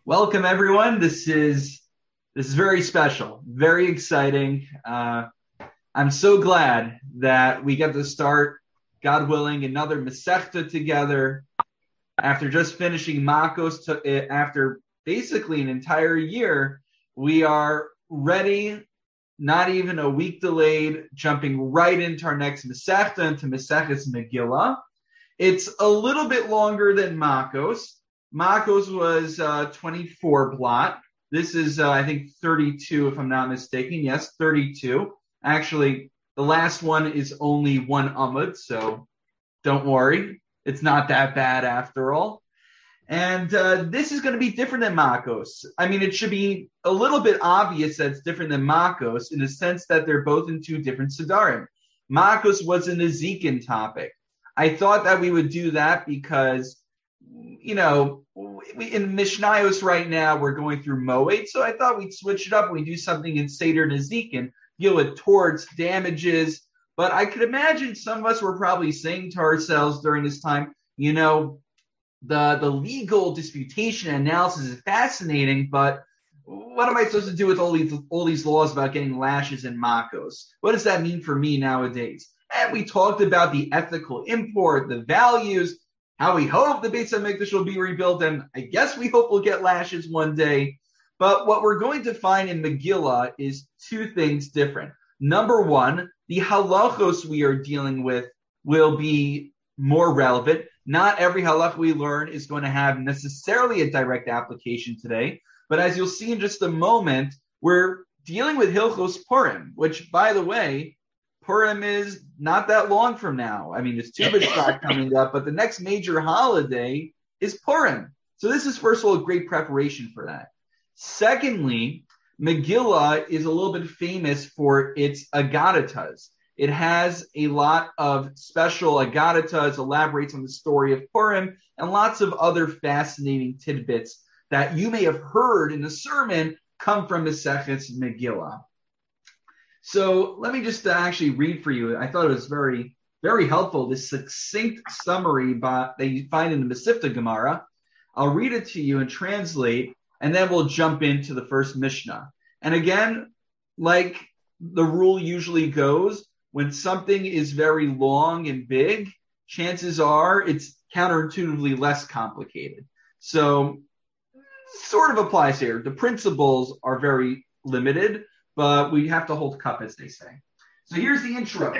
Welcome, everyone. This is very special, very exciting. I'm so glad that we get to start, God willing, another Masechta together after just finishing Makos. After basically an entire year, we are ready. Not even a week delayed, jumping right into our next Masechta, into Maseches Megillah. It's a little bit longer than Makos. Makos was 24 blot. This is, I think, 32, if I'm not mistaken. Yes, 32. Actually, the last one is only one Amud, so don't worry. It's not that bad after all. And this is going to be different than Makos. I mean, it should be a little bit obvious that it's different than Makos in the sense that they're both in two different Sidarim. Makos was a Nezikin topic. I thought that we would do that because, in Mishnayos right now, we're going through Moed, so I thought we'd switch it up and we do something in Seder Nezikin, deal with torts, damages. But I could imagine some of us were probably saying to ourselves during this time, the legal disputation analysis is fascinating, but what am I supposed to do with all these laws about getting lashes and makos? What does that mean for me nowadays? And we talked about the ethical import, the values, how we hope the Beit HaMikdash will be rebuilt, and I guess we hope we'll get lashes one day. But what we're going to find in Megillah is two things different. Number one, the halachos we are dealing with will be more relevant. Not every halach we learn is going to have necessarily a direct application today, but as you'll see in just a moment, we're dealing with Hilchos Purim, which, by the way, Purim is not that long from now. I mean, it's Tu B'Shvat coming up, but the next major holiday is Purim. So this is, first of all, a great preparation for that. Secondly, Megillah is a little bit famous for its agadatas. It has a lot of special agadatas, elaborates on the story of Purim, and lots of other fascinating tidbits that you may have heard in the sermon come from Maseches Megillah. So let me just actually read for you. I thought it was very, very helpful, this succinct summary that you find in the Mesivta Gemara. I'll read it to you and translate, and then we'll jump into the first Mishnah. And again, like the rule usually goes, when something is very long and big, chances are it's counterintuitively less complicated. So sort of applies here. The principles are very limited, but we have to hold cup, as they say. So here's the intro.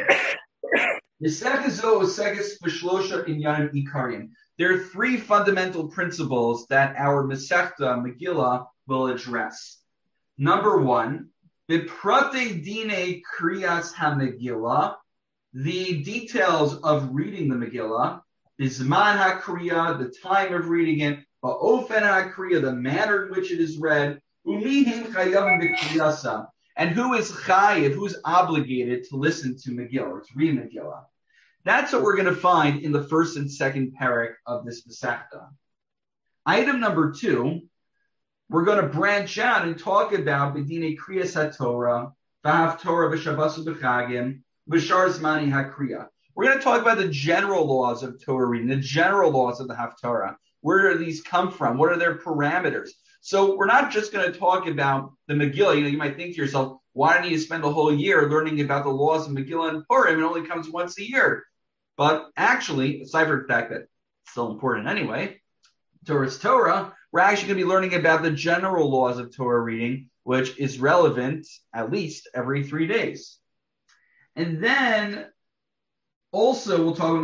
There are three fundamental principles that our Masechta Megillah will address. Number one, Biprate dine kriyas ha-Megillah, the details of reading the Megillah, Bizman ha-Kriya, the time of reading it, Ba'ofen ha-Kriya, the manner in which it is read, Umihim chayavim b'kriyasa, and who is chayiv, who's obligated to listen to Megillah, or to read Megillah. That's what we're going to find in the first and second parak of this Masechta. Item number two, we're going to branch out and talk about B'dinei Kriyas HaTorah, V'Haftorah V'Shabbasu B'Chagim, V'Shar Zmani HaKriya. We're going to talk about the general laws of Torah reading, the general laws of the Haftorah. Where do these come from? What are their parameters? So we're not just going to talk about the Megillah. You might think to yourself, why do you spend the whole year learning about the laws of Megillah and Purim? It only comes once a year. But actually, aside from the fact that it's still important anyway, Torah's Torah, we're actually going to be learning about the general laws of Torah reading, which is relevant at least every 3 days. And then also we'll also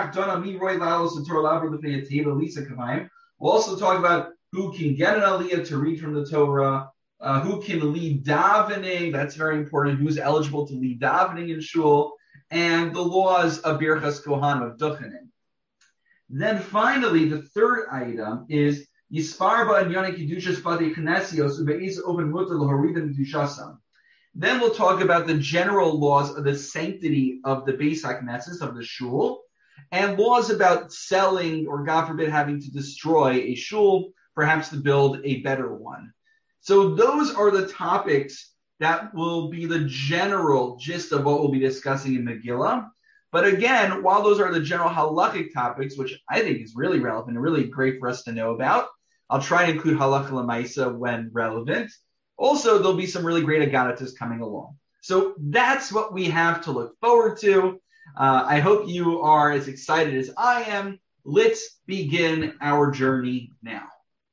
talk about who can get an aliyah to read from the Torah, who can lead davening, that's very important, who's eligible to lead davening in shul, and the laws of Birchas Kohanim, of Duchenim. Then finally, the third item is then we'll talk about the general laws of the sanctity of the Beis HaKnesses, of the shul, and laws about selling or, God forbid, having to destroy a shul, perhaps to build a better one. So those are the topics that will be the general gist of what we'll be discussing in Megillah. But again, while those are the general halachic topics, which I think is really relevant and really great for us to know about, I'll try to include halacha l'maisa when relevant. Also, there'll be some really great agaritas coming along. So that's what we have to look forward to. I hope you are as excited as I am. Let's begin our journey now.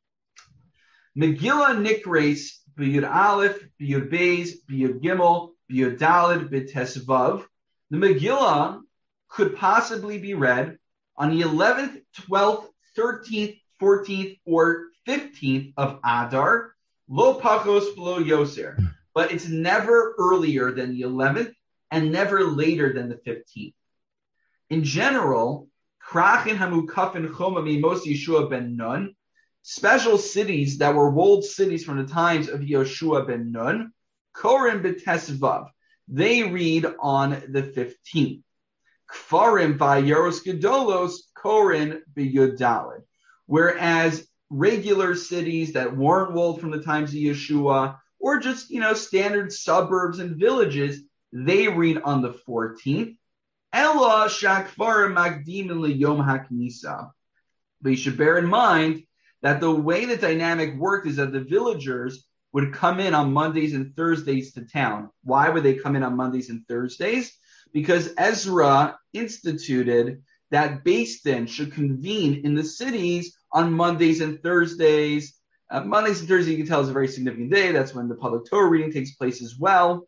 Megillah Nikres b'Yud Aleph, b'Yud Beis, b'Yud Gimel, b'Yud Daled, b'Tesvav. The Megillah could possibly be read on the 11th, 12th, 13th, 14th, or 15th of Adar, lo pachos v'lo yoser. But it's never earlier than the 11th and never later than the 15th. In general, Krachin Hamukafin Choma Mimos Yeshua ben Nun, special cities that were walled cities from the times of Yoshua ben Nun, Korim b'Tesvav, they read on the 15th. Kfarim v'Yaros Gedolos, Korin b'Yud Daled. Whereas regular cities that weren't walled from the times of Yeshua, or just, standard suburbs and villages, they read on the 14th. Ella shakfarim magdimin liyom haknisa. But you should bear in mind that the way the dynamic worked is that the villagers would come in on Mondays and Thursdays to town. Why would they come in on Mondays and Thursdays? Because Ezra instituted that Beis Din should convene in the cities on Mondays and Thursdays. Mondays and Thursdays, you can tell, is a very significant day. That's when the public Torah reading takes place as well.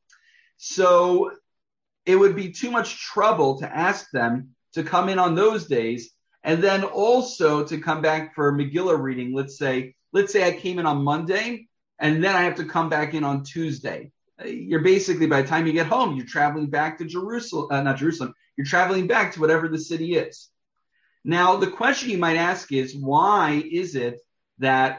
So it would be too much trouble to ask them to come in on those days and then also to come back for Megillah reading. Let's say I came in on Monday and then I have to come back in on Tuesday. You're basically, by the time you get home, you're traveling back to you're traveling back to whatever the city is. Now, the question you might ask is, why is it that,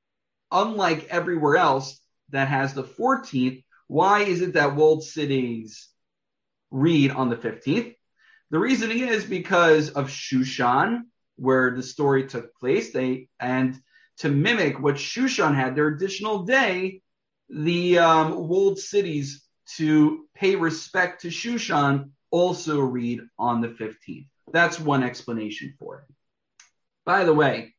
unlike everywhere else that has the 14th, why is it that walled cities read on the 15th? The reasoning is because of Shushan, where the story took place. And to mimic what Shushan had, their additional day, the walled cities, to pay respect to Shushan, also read on the 15th. That's one explanation for it. By the way,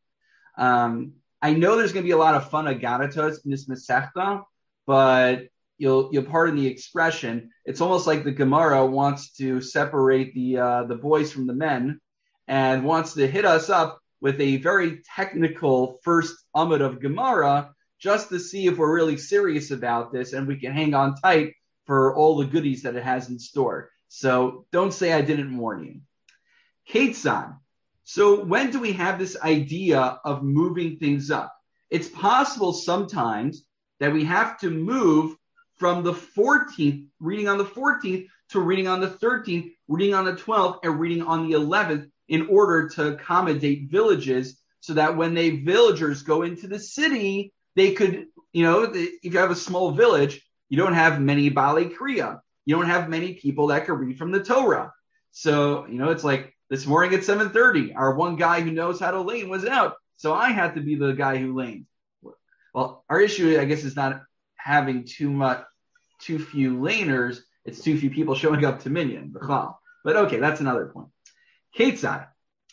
I know there's going to be a lot of fun agaritas in this Masechta, but you'll pardon the expression. It's almost like the Gemara wants to separate the boys from the men and wants to hit us up with a very technical first amud of Gemara just to see if we're really serious about this and we can hang on tight for all the goodies that it has in store. So don't say I didn't warn you. Ketzan. So when do we have this idea of moving things up? It's possible sometimes that we have to move from the 14th, reading on the 14th, to reading on the 13th, reading on the 12th, and reading on the 11th in order to accommodate villages so that when villagers go into the city, they could, if you have a small village, you don't have many Balei Kriya. You don't have many people that can read from the Torah. So, it's like this morning at 7:30, our one guy who knows how to lane was out. So I had to be the guy who laned. Well, our issue, I guess, is not having too few laners. It's too few people showing up to minyan. But okay, that's another point. Ketzad.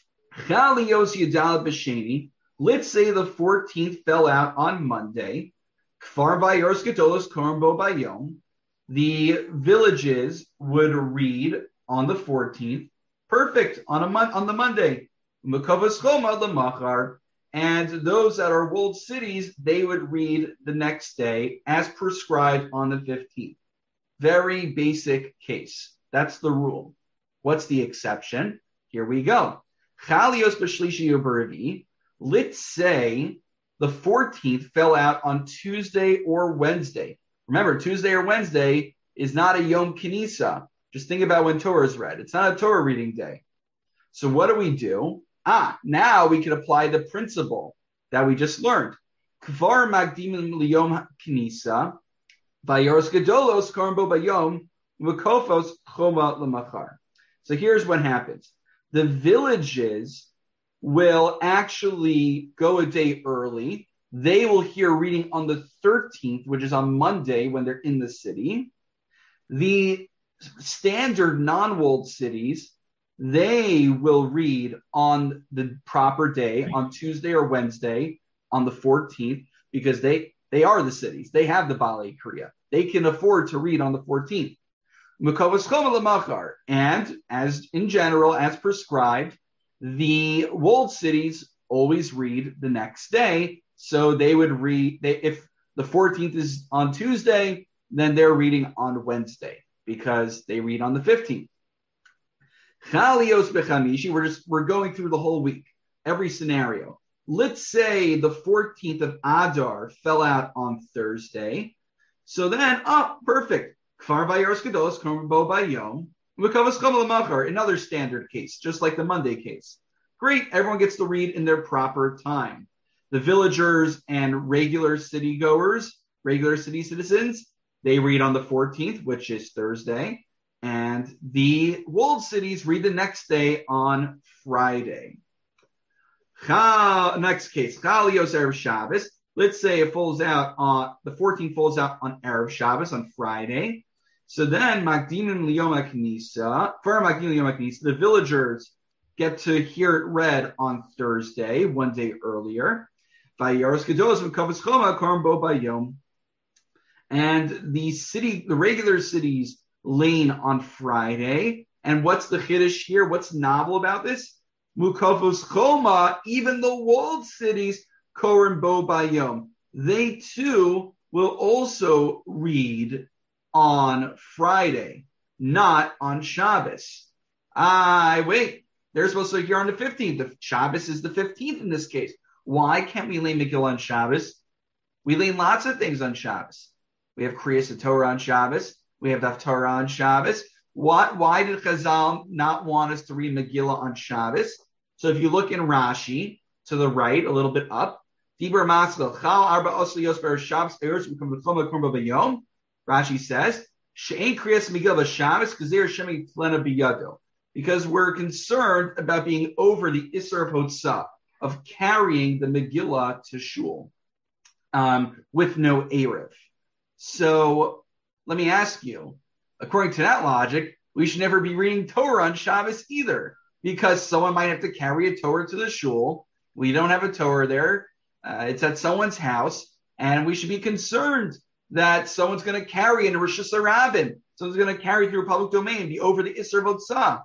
Chalios Yadal B'Sheni. Let's say the 14th fell out on Monday. Kfar Vayors Gedolos Korbo Bayom. The villages would read on the 14th. Perfect, on the Monday. Mekavos Choma L'Machar. And those that are walled cities, they would read the next day as prescribed on the 15th. Very basic case. That's the rule. What's the exception? Here we go. Chalios B'Shlishi U'B'Revi. Let's say the 14th fell out on Tuesday or Wednesday. Remember, Tuesday or Wednesday is not a Yom Kinisa. Just think about when Torah is read. It's not a Torah reading day. So what do we do? Now we can apply the principle that we just learned. Kvar magdimin liyom kinisa, vayoros gedolos korbo bayom, v'kofos choma l'machar. So here's what happens. The villages will actually go a day early. They will hear reading on the 13th, which is on Monday when they're in the city. The standard non-walled cities, they will read on the proper day, on Tuesday or Wednesday, on the 14th because they are the cities. They have the Balei Kriya. They can afford to read on the 14th. And as in general, as prescribed, the walled cities always read the next day. So they would read, if the 14th is on Tuesday, then they're reading on Wednesday because they read on the 15th. Chalios bechamishi, we're going through the whole week, every scenario. Let's say the 14th of Adar fell out on Thursday. So then, perfect. Another standard case, just like the Monday case. Great, everyone gets to read in their proper time. The villagers and regular city citizens, they read on the 14th, which is Thursday. And the walled cities read the next day on Friday. Next case, Chalios Erev Shabbos. Let's say it falls out on the 14th, falls out on Erev Shabbos on Friday. So then, Makdimim Liyom HaKnisa, for Makdimim Liyom HaKnisa, the villagers get to hear it read on Thursday, one day earlier. And the regular cities lane on Friday. And what's the chiddush here? What's novel about this? Mukavos Choma, even the walled cities, Koren Bo Bayom, they too will also read on Friday, not on Shabbos. Wait, they're supposed to hear on the 15th. The Shabbos is the 15th in this case. Why can't we lay Megillah on Shabbos? We lay lots of things on Shabbos. We have Kriyas Torah on Shabbos. We have Haftarah on Shabbos. Why did Chazal not want us to read Megillah on Shabbos? So if you look in Rashi, to the right, a little bit up, Dibur Maskal, Chal Arba Osliyos Ber Shabbos Eretz Ukum B'Choma Kurba B'Yom. Rashi says, She'ein Kriyas Megillah Shabbos K'Zer Shemi Tlena B'Yado. Because we're concerned about being over the Isser of Hotzah, of carrying the Megillah to Shul, with no Erev. So, let me ask you, according to that logic, we should never be reading Torah on Shabbos either, because someone might have to carry a Torah to the shul. We don't have a Torah there. It's at someone's house, and we should be concerned that someone's going to carry in Rosh Hashanah. Someone's going to carry through a public domain, be over the Isser Votzah.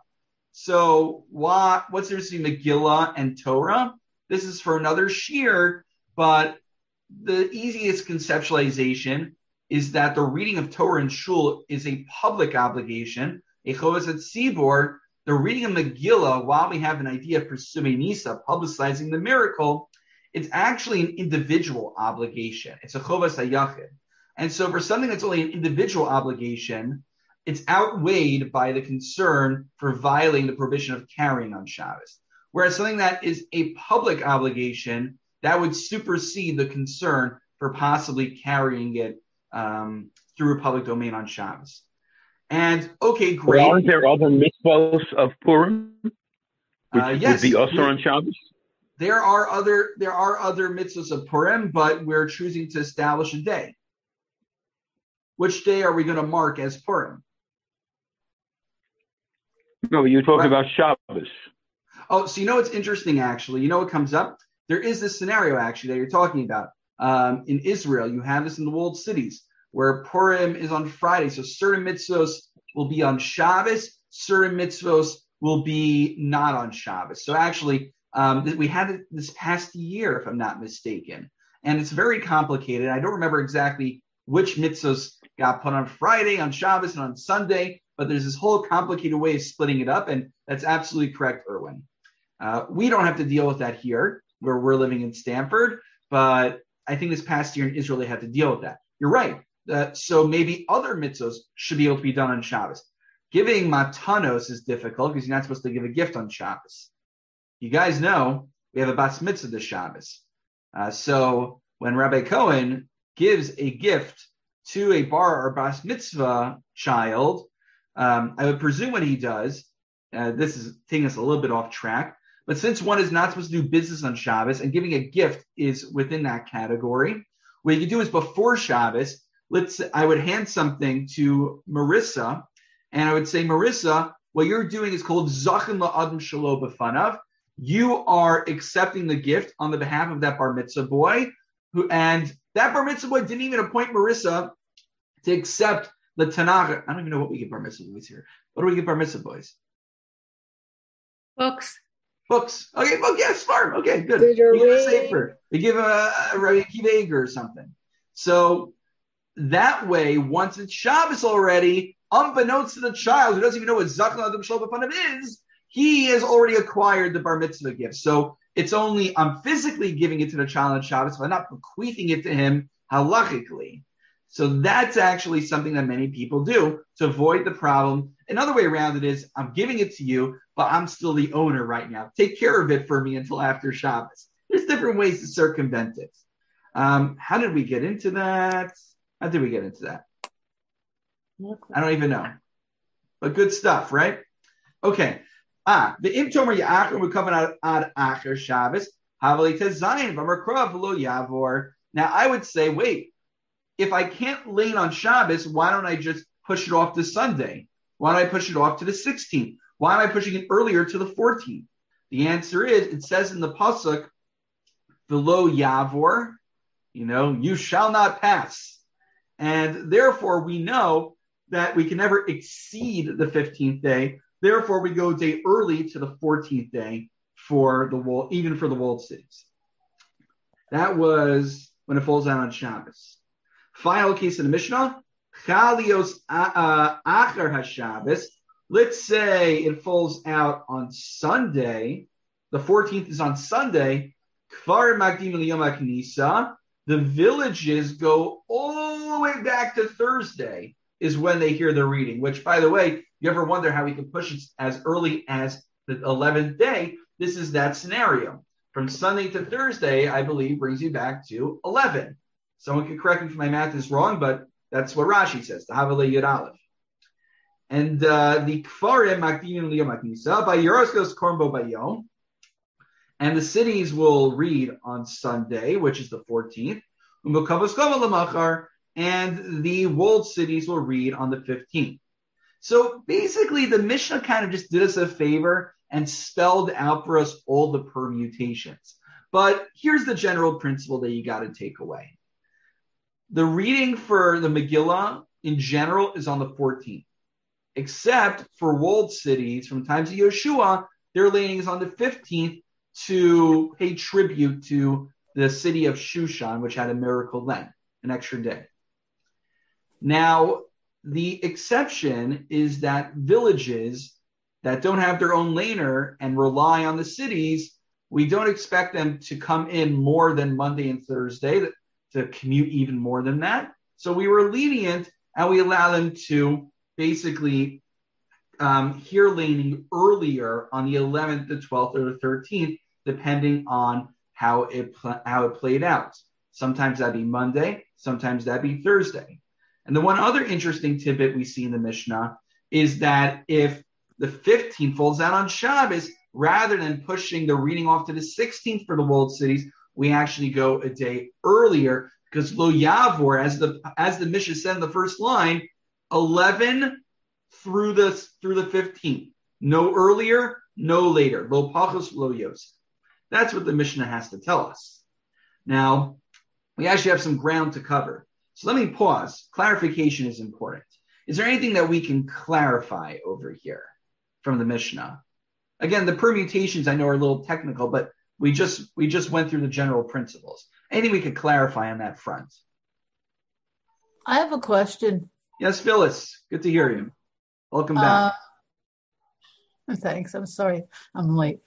So what's there to see Megillah and Torah? This is for another shiur, but the easiest conceptualization is that the reading of Torah in shul is a public obligation, a chovas hatzibur. The reading of Megillah, while we have an idea for Sumei Nisa, publicizing the miracle, it's actually an individual obligation. It's a chovas hayachid. And so for something that's only an individual obligation, it's outweighed by the concern for violating the prohibition of carrying on Shabbos. Whereas something that is a public obligation, that would supersede the concern for possibly carrying it through a public domain on Shabbos. And okay, great. Well, aren't there other mitzvahs of Purim which yes, would be also on Shabbos? There are other mitzvahs of Purim, but we're choosing to establish a day. Which day are we going to mark as Purim? No, you're talking about Shabbos. Oh, so you know what's interesting, actually? You know what comes up? There is this scenario, actually, that you're talking about. In Israel, you have this in the walled cities, where Purim is on Friday. So certain mitzvos will be on Shabbos, certain mitzvos will be not on Shabbos. So actually, we had it this past year, if I'm not mistaken. And it's very complicated. I don't remember exactly which mitzvos got put on Friday, on Shabbos, and on Sunday, but there's this whole complicated way of splitting it up, and that's absolutely correct, Erwin. We don't have to deal with that here, where we're living in Stanford, but I think this past year in Israel, they had to deal with that. You're right. So maybe other mitzvos should be able to be done on Shabbos. Giving matanos is difficult because you're not supposed to give a gift on Shabbos. You guys know we have a bas mitzvah this Shabbos. So when Rabbi Cohen gives a gift to a bar or bas mitzvah child, I would presume what he does, this is taking us a little bit off track, but since one is not supposed to do business on Shabbos and giving a gift is within that category, what you can do is before Shabbos, I would hand something to Marissa, and I would say, Marissa, what you're doing is called Zachin La'adam Shelo B'fanav. you are accepting the gift on the behalf of that bar mitzvah boy, and that bar mitzvah boy didn't even appoint Marissa to accept the Tanakh. I don't even know what we give bar mitzvah boys here. What do we give bar mitzvah boys? Books. Okay, book. Yeah, smart. Okay, good. We give a safer. We give a Rabbi Akiva Eiger or something. So that way, once it's Shabbos already, unbeknownst to the child who doesn't even know what Zachan Adam Shalom B'Panav is, he has already acquired the bar mitzvah gift. So it's only I'm physically giving it to the child on Shabbos, but I'm not bequeathing it to him halachically. So that's actually something that many people do to avoid the problem. Another way around it is I'm giving it to you, but I'm still the owner right now. Take care of it for me until after Shabbos. There's different ways to circumvent it. How did we get into that? I don't even know. But good stuff, right? Okay. The imtomer ya'achar we're coming out ad acher Shabbos. Havali tezayin v'merkrav v'lo yavor. Now I would say, wait. If I can't lane on Shabbos, why don't I just push it off to Sunday? Why don't I push it off to the 16th? Why am I pushing it earlier to the 14th? The answer is, it says in the pasuk, "V'lo yavor," you shall not pass. And therefore, we know that we can never exceed the 15th day. Therefore, we go a day early to the 14th day for the wall, even for the walled cities. That was when it falls out on Shabbos. Final case in the Mishnah, Chalios Achar HaShabbos. Let's say it falls out on Sunday. The 14th is on Sunday. Kfar Magdim Liyom HaKnisa. The villages go all the way back to Thursday is when they hear the reading, which, by the way, you ever wonder how we can push it as early as the 11th day? This is that scenario. From Sunday to Thursday, I believe, brings you back to 11. Someone can correct me if my math is wrong, but that's what Rashi says, the Havale Yud Aleph. And the Kfarim Makdimin Liyom HaKnisa, by Yeroskos Korbo Bayom, and the cities will read on Sunday, which is the 14th, and the walled cities will read on the 15th. So basically, the Mishnah kind of just did us a favor and spelled out for us all the permutations. But here's the general principle that you got to take away. The reading for the Megillah in general is on the 14th, except for walled cities from times of Yeshua, their laning is on the 15th to pay tribute to the city of Shushan, which had a miracle Lent, an extra day. Now, the exception is that villages that don't have their own laner and rely on the cities, we don't expect them to come in more than Monday and Thursday, to commute even more than that. So we were lenient and we allow them to basically hear laning earlier on the 11th, the 12th, or the 13th, depending on how it played out. Sometimes that'd be Monday, sometimes that'd be Thursday. And the one other interesting tidbit we see in the Mishnah is that if the 15th falls out on Shabbos, rather than pushing the reading off to the 16th for the walled cities, we actually go a day earlier because Lo Yavor, as the Mishnah said in the first line, 11 through the 15th. No earlier, no later. Lo Pachos, Lo Yos. That's what the Mishnah has to tell us. Now, we actually have some ground to cover. So let me pause. Clarification is important. Is there anything that we can clarify over here from the Mishnah? Again, the permutations I know are a little technical, but we just went through the general principles. Anything we could clarify on that front? I have a question. Yes, Phyllis. Good to hear you. Welcome back. Thanks. I'm sorry I'm late.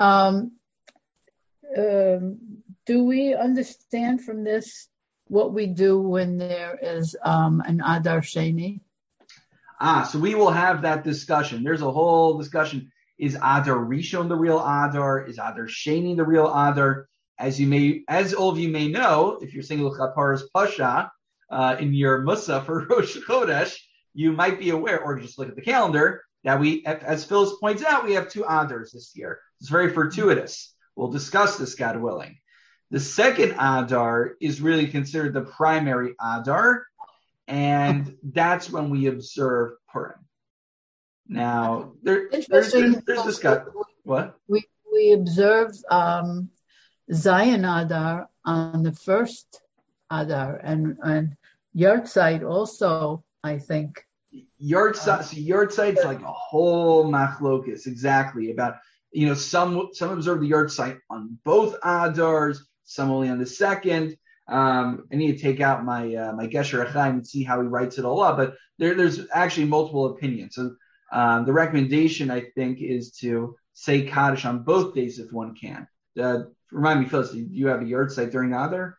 Do we understand from this what we do when there is an Adar Sheni? So we will have that discussion. There's a whole discussion. Is Adar Rishon the real Adar? Is Adar Sheni the real Adar? As all of you may know, if you're saying L'chapar's Pasha in your Musa for Rosh Chodesh, you might be aware, or just look at the calendar, that we, as Phyllis points out, we have two Adars this year. It's very fortuitous. We'll discuss this, God willing. The second Adar is really considered the primary Adar, and that's when we observe Purim. Now, there's discussion. What? We observe Zion Adar on the first Adar, and Yahrzeit also, I think. Yahrzeit like a whole machlokus, exactly, about, some observe the Yahrzeit on both Adars, some only on the second. I need to take out my Gesher Echaim and see how he writes it all up, but there's actually multiple opinions. So the recommendation, I think, is to say Kaddish on both days if one can. Remind me, Phyllis, do you have a Yahrzeit during Adar?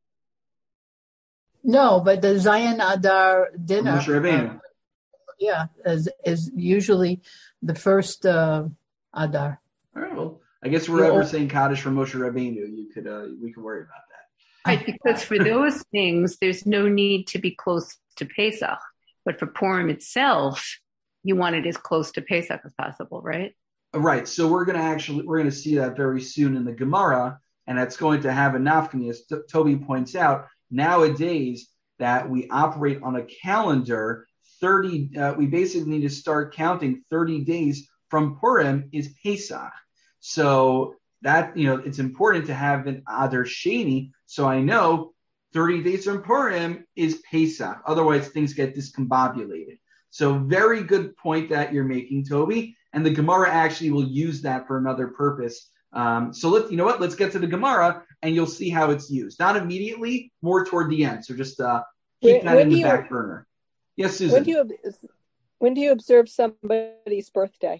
No, but the Zion Adar dinner, Moshe Rabbeinu. is usually the first Adar. All right, well, I guess we're ever saying Kaddish for Moshe Rabbeinu, we could worry about that. Right, because for those things, there's no need to be close to Pesach. But for Purim itself, you want it as close to Pesach as possible, right? Right. So we're going to see that very soon in the Gemara, and that's going to have a nafkami, as Toby points out. Nowadays, that we operate on a calendar, we basically need to start counting 30 days from Purim is Pesach. So that, it's important to have an Adar Sheni, so I know 30 days from Purim is Pesach. Otherwise, things get discombobulated. So very good point that you're making, Toby. And the Gemara actually will use that for another purpose. So let's get to the Gemara, and you'll see how it's used. Not immediately, more toward the end. So just keep that in the back burner. Yes, Susan. When do you observe somebody's birthday?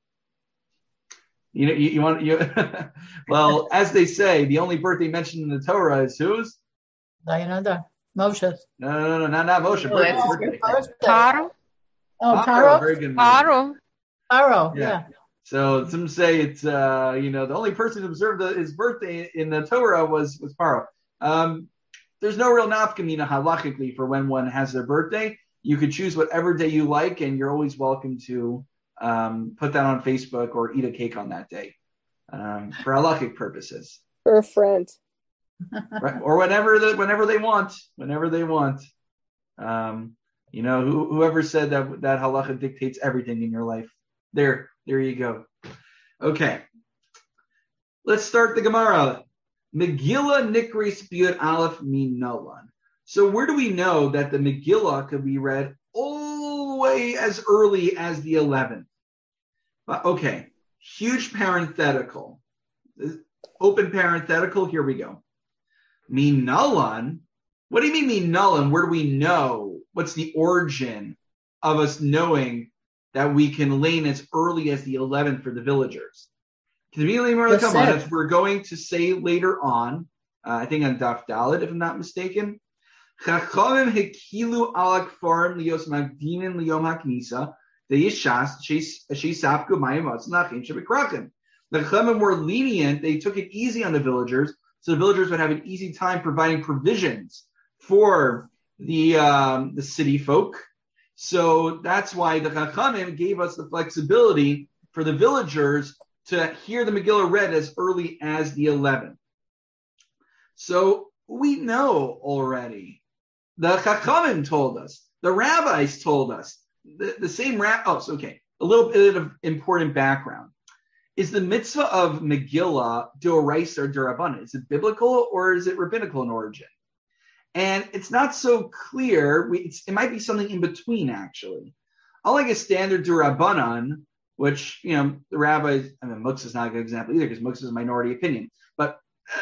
Well, as they say, the only birthday mentioned in the Torah is whose? Moshe. No, not Moshe. Birthday. Paro. Oh, Paro. Very good. Paro. Yeah. So some say it's the only person who observed his birthday in the Torah was Paro. There's no real nafkamina halachically for when one has their birthday. You could choose whatever day you like, and you're always welcome to put that on Facebook or eat a cake on that day for halachic purposes. For a friend. Right? Or whenever they want. Whoever said that halacha dictates everything in your life. There you go. Okay. Let's start the Gemara. Megillah Nikris Biyud Aleph Min Nolan. So where do we know that the Megillah could be read all the way as early as the 11th? Okay. Huge parenthetical. Open parenthetical. Here we go. Min Nolan. What do you mean Min Nolan? Where do we know? What's the origin of us knowing that we can lane as early as the 11th for the villagers? As we're going to say later on, I think on Daf Dalet, if I'm not mistaken. Chachamim hekilu ala kfarim lios magdinin liyom haknisa deyishas sheisapku mayim atznachim shebekrachim. The Chachamim were lenient; they took it easy on the villagers, so the villagers would have an easy time providing provisions for the city folk. So that's why the Chachamim gave us the flexibility for the villagers to hear the Megillah read as early as the 11th. So we know already. The Chachamim told us. The rabbis told us. The same okay. A little bit of important background. Is the mitzvah of Megillah d'oraisa or d'Rabbanan? Is it biblical or is it rabbinical in origin? And it's not so clear. It might be something in between, actually. Unlike a standard d'Rabbanan, which, the rabbis, Muktzah is not a good example either because Muktzah is a minority opinion. But,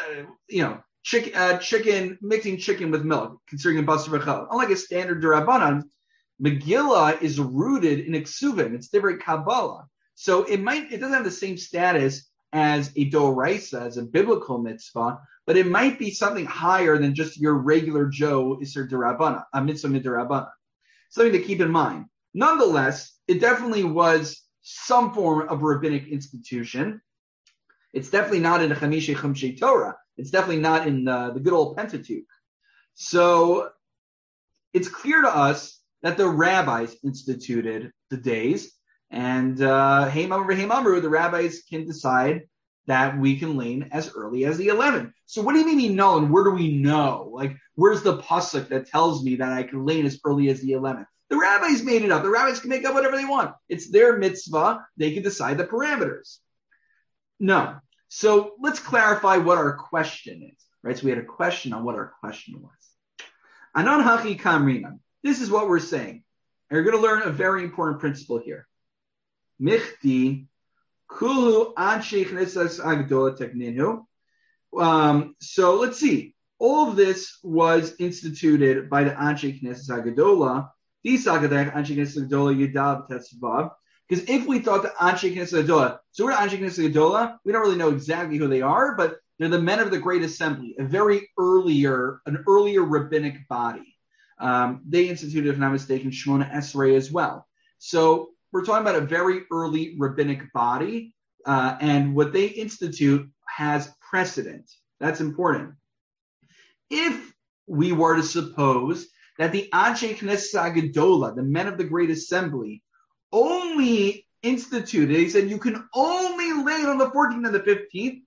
chicken, mixing chicken with milk, considering a basar v'chalav. Unlike a standard d'Rabbanan, Megillah is rooted in Ksuvim. It's divrei Kabbalah. So it doesn't have the same status as a d'oraisa, as a biblical mitzvah, but it might be something higher than just your regular Joe Isser d'Rabbanan, a mitzvah midrabbanan. Something to keep in mind. Nonetheless, it definitely was some form of rabbinic institution. It's definitely not in the Chamisha Chumshei Torah. It's definitely not in the good old Pentateuch. So it's clear to us that the rabbis instituted the days, and the rabbis can decide that we can lane as early as the 11th. So what do you mean null, and where do we know? Like, where's the pasuk that tells me that I can lane as early as the 11th? The rabbis made it up. The rabbis can make up whatever they want. It's their mitzvah. They can decide the parameters. No. So let's clarify what our question is, right? So we had a question on what our question was. Anon hachi kamrina. This is what we're saying. And you're going to learn a very important principle here. Michti kulu anshe knesses agdola tekninu. So let's see. All of this was instituted by the Anshe Knesses Agadola. Because if we thought the Anshe Knesses Agadola, so we're Anshe Knesses Agadola, we don't really know exactly who they are, but they're the men of the Great Assembly, an earlier rabbinic body. They instituted, if I'm not mistaken, Shmona Esrei as well. So we're talking about a very early rabbinic body, and what they institute has precedent. That's important. If we were to suppose that the Anshe Knesses Agadola, the men of the Great Assembly, only instituted, he said you can only lay it on the 14th and the 15th.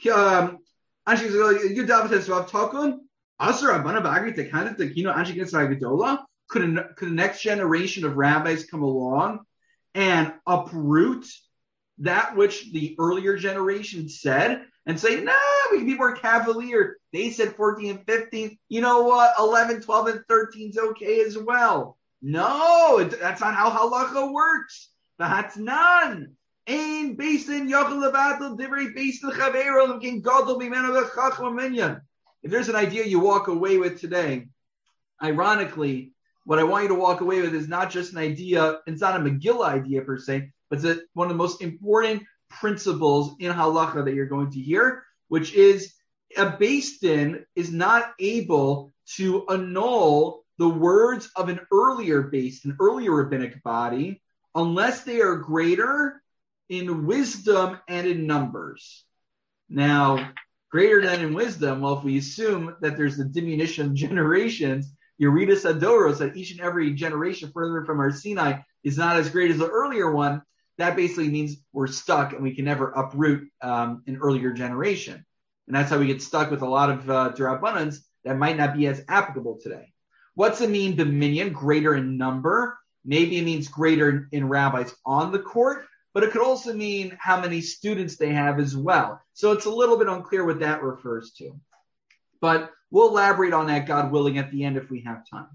Could the next generation of rabbis come along and uproot that which the earlier generation said and say, no, we can be more cavalier. They said 14 and 15. You know what? 11, 12, and 13 is okay as well. No, that's not how halacha works. That's none. Ain based in Yochel Levatel Divrei based in Chavero King Gadol Bimenu Chacham Minyan. If there's an idea you walk away with today, ironically, what I want you to walk away with is not just an idea. It's not a Megillah idea per se, but it's one of the most important principles in halacha that you're going to hear, which is a beis din is not able to annul the words of an earlier rabbinic body unless they are greater in wisdom and in numbers. Now, greater than in wisdom, well, if we assume that there's the diminution of generations, Yeridas Adoros, that each and every generation further from our Sinai is not as great as the earlier one, that basically means we're stuck and we can never uproot an earlier generation. And that's how we get stuck with a lot of D'Rabbanans that might not be as applicable today. What's it mean, dominion, greater in number? Maybe it means greater in rabbis on the court, but it could also mean how many students they have as well. So it's a little bit unclear what that refers to. But we'll elaborate on that, God willing, at the end if we have time.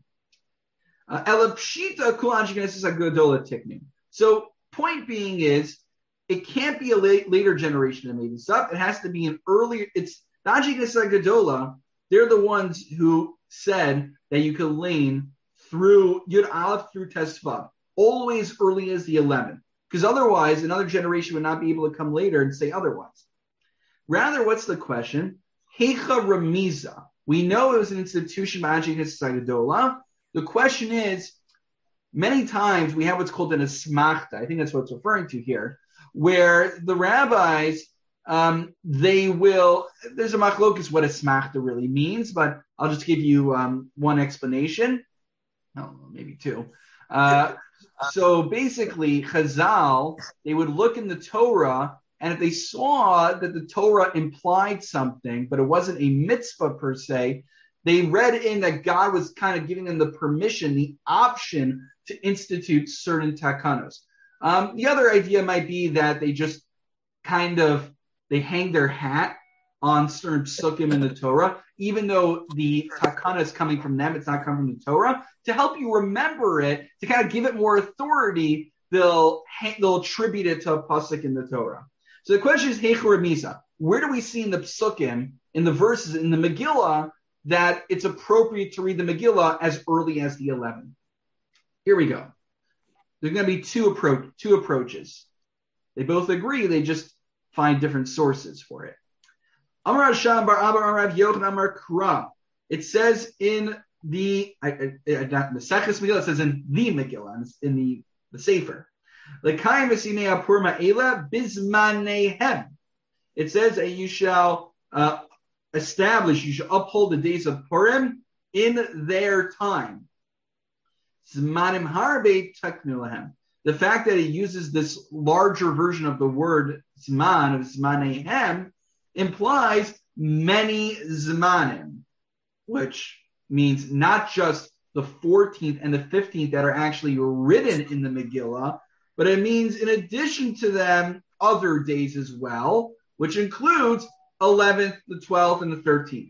So point being is, it can't be a later generation that made this up. It has to be an earlier. It's the Anshe Knesses Agadola. They're the ones who said that you could lean through Yud Aleph through Tesvav, always early as the 11th, because otherwise another generation would not be able to come later and say otherwise. Rather, what's the question? Heicha Remiza. We know it was an institution by Anshe Knesses Agadola. The question is, many times we have what's called an asmachta. I think that's what it's referring to here, where the rabbis, there's a machlokus what asmachta really means, but I'll just give you one explanation. No, maybe two. So basically, Chazal, they would look in the Torah, and if they saw that the Torah implied something, but it wasn't a mitzvah per se, they read in that God was kind of giving them the permission, the option to institute certain takanos. The other idea might be that they just they hang their hat on certain psukim in the Torah, even though the takana is coming from them, it's not coming from the Torah. To help you remember it, to kind of give it more authority, they'll attribute it to a pasuk in the Torah. So the question is, Heicha Remiza, where do we see in the psukim, in the verses, in the Megillah, that it's appropriate to read the Megillah as early as the 11th? Here we go. There's going to be two approaches. They both agree, they just find different sources for it. Amar Sham bar Abba Rav Yochanan Amar Kra. It says in the Maseches Megillah, it says in the Megillah, in the Sefer. L'kayim v'sinei apur ma'ela bizmanehem. It says that you shall you shall uphold the days of Purim in their time. Zmanim harbe taknu lahem. The fact that it uses this larger version of the word zman, of zmanehem, implies many zmanim, which means not just the 14th and the 15th that are actually written in the Megillah, but it means in addition to them, other days as well, which includes 11th, the 12th, and the 13th.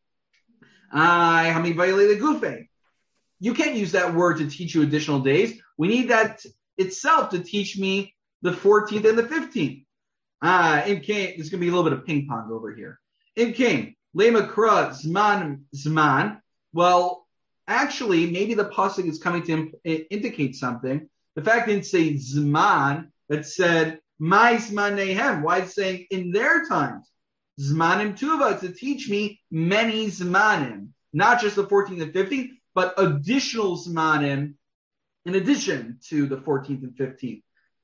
You can't use that word to teach you additional days. We need that itself to teach me the 14th and the 15th. There's going to be a little bit of ping pong over here. Imkain, lema kra zman. Well, actually, maybe the pasuk is coming to indicate something. The fact it didn't say zman, but said my zmanehem. Why is it saying in their times? Zmanim tuva, to teach me many zmanim, not just the 14th and 15th, but additional zmanim in addition to the 14th and 15th.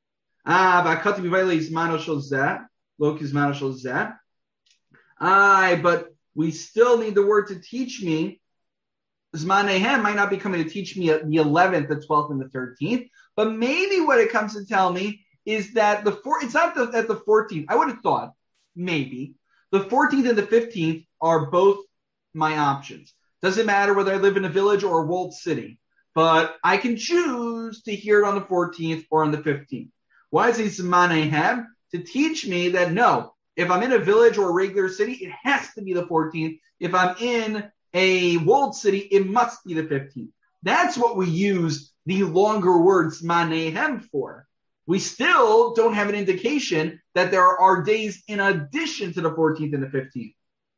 But we still need the word to teach me. Zmanehem might not be coming to teach me the 11th, the 12th, and the 13th, but maybe what it comes to tell me is that it's not at the 14th. I would have thought maybe the 14th and the 15th are both my options. Doesn't matter whether I live in a village or a walled city, but I can choose to hear it on the 14th or on the 15th. Why is it Zmanehem? To teach me that no, if I'm in a village or a regular city, it has to be the 14th. If I'm in a walled city, it must be the 15th. That's what we use the longer word Zmanehem for. We still don't have an indication that there are days in addition to the 14th and the 15th.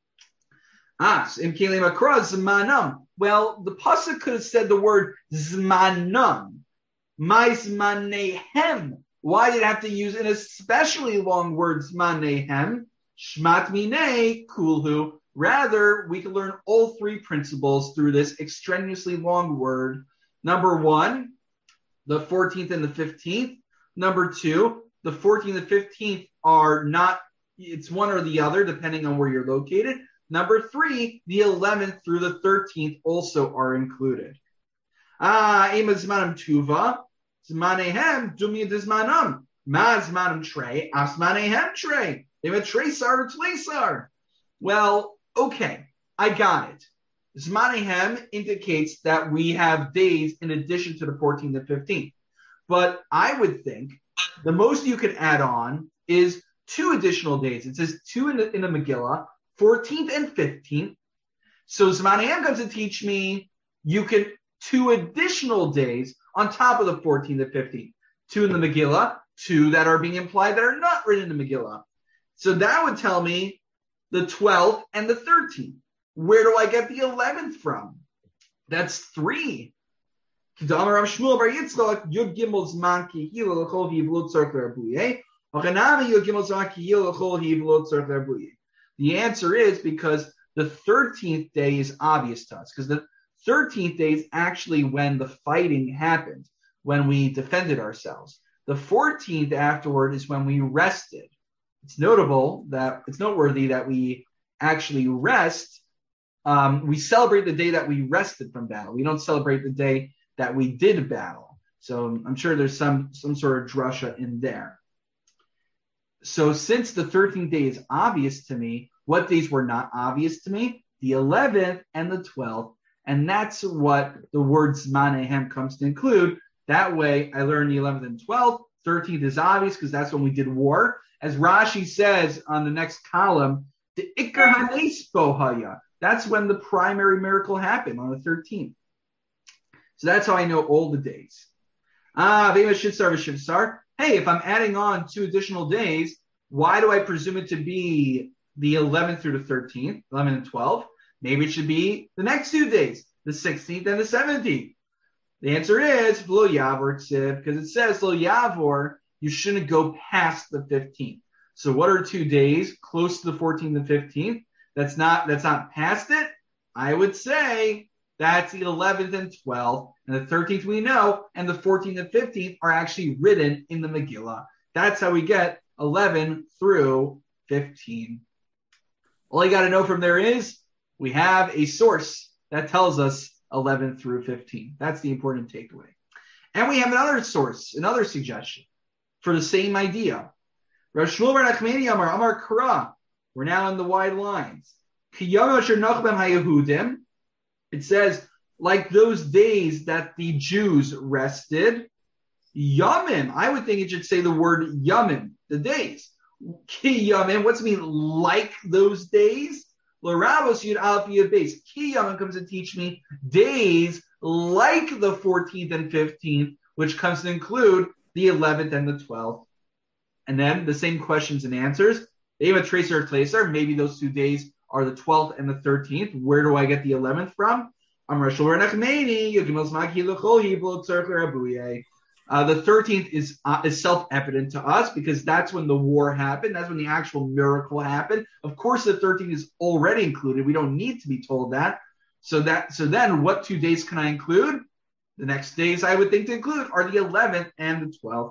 Well, the pasuk could have said the word zmanam. My zmanehem. Why did it have to use an especially long word zmanehem? Shmat minei kulhu. Rather, we can learn all three principles through this extraneously long word. Number one, the 14th and the 15th. Number two, the 14th and 15th are not, it's one or the other, depending on where you're located. Number three, the 11th through the 13th also are included. Ema zmanam tuva, zmanehem dumya dizmanam. Ma zmanam trey, asmanehem trey. Ema treysar tleysar. Well, okay, I got it. Zmanehem indicates that we have days in addition to the 14th and 15th. But I would think the most you could add on is 2 additional days. It says 2 in the Megillah, 14th and 15th. So Zmanehem comes to teach me you can 2 additional days on top of the 14th and 15th. 2 in the Megillah, 2 that are being implied that are not written in the Megillah. So that would tell me the 12th and the 13th. Where do I get the 11th from? That's 3. The answer is because the 13th day is obvious to us, because the 13th day is actually when the fighting happened, when we defended ourselves. The 14th afterward is when we rested. It's noteworthy that we actually rest. We celebrate the day that we rested from battle. We don't celebrate the day that we did battle. So I'm sure there's some sort of drasha in there. So since the 13th day is obvious to me, what days were not obvious to me? The 11th and the 12th. And that's what the word Zmanehem comes to include. That way I learn the 11th and 12th. 13th is obvious because that's when we did war. As Rashi says on the next column, the Ikar Hanes Bohaya. That's when the primary miracle happened, on the 13th. So that's how I know all the days. Hey, if I'm adding on 2 additional days, why do I presume it to be the 11th through the 13th, 11 and 12? Maybe it should be the next 2 days, the 16th and the 17th. The answer is Lo Yavor Tziv, because it says Lo Yavor, you shouldn't go past the 15th. So what are 2 days close to the 14th and 15th? That's not past it. I would say that's the 11th and 12th, and the 13th we know, and the 14th and 15th are actually written in the Megillah. That's how we get 11 through 15. All you got to know from there is we have a source that tells us 11 through 15. That's the important takeaway. And we have another source, another suggestion for the same idea. Rosh Shmuel bar Nachmani Amar Kara. We're now in the wide lines. It says, like those days that the Jews rested, Yamim. I would think it should say the word Yamim, the days. Ki Yamin, what's it mean, like those days? L'Ravos Yud Aleph Yud Beis. Ki Yamin comes to teach me days like the 14th and 15th, which comes to include the 11th and the 12th. And then the same questions and answers. They have a tracer or tracer. Maybe those 2 days are the 12th and the 13th. Where do I get the 11th from? The 13th is self-evident to us because that's when the war happened. That's when the actual miracle happened. Of course, the 13th is already included. We don't need to be told that. So then what 2 days can I include? The next days I would think to include are the 11th and the 12th.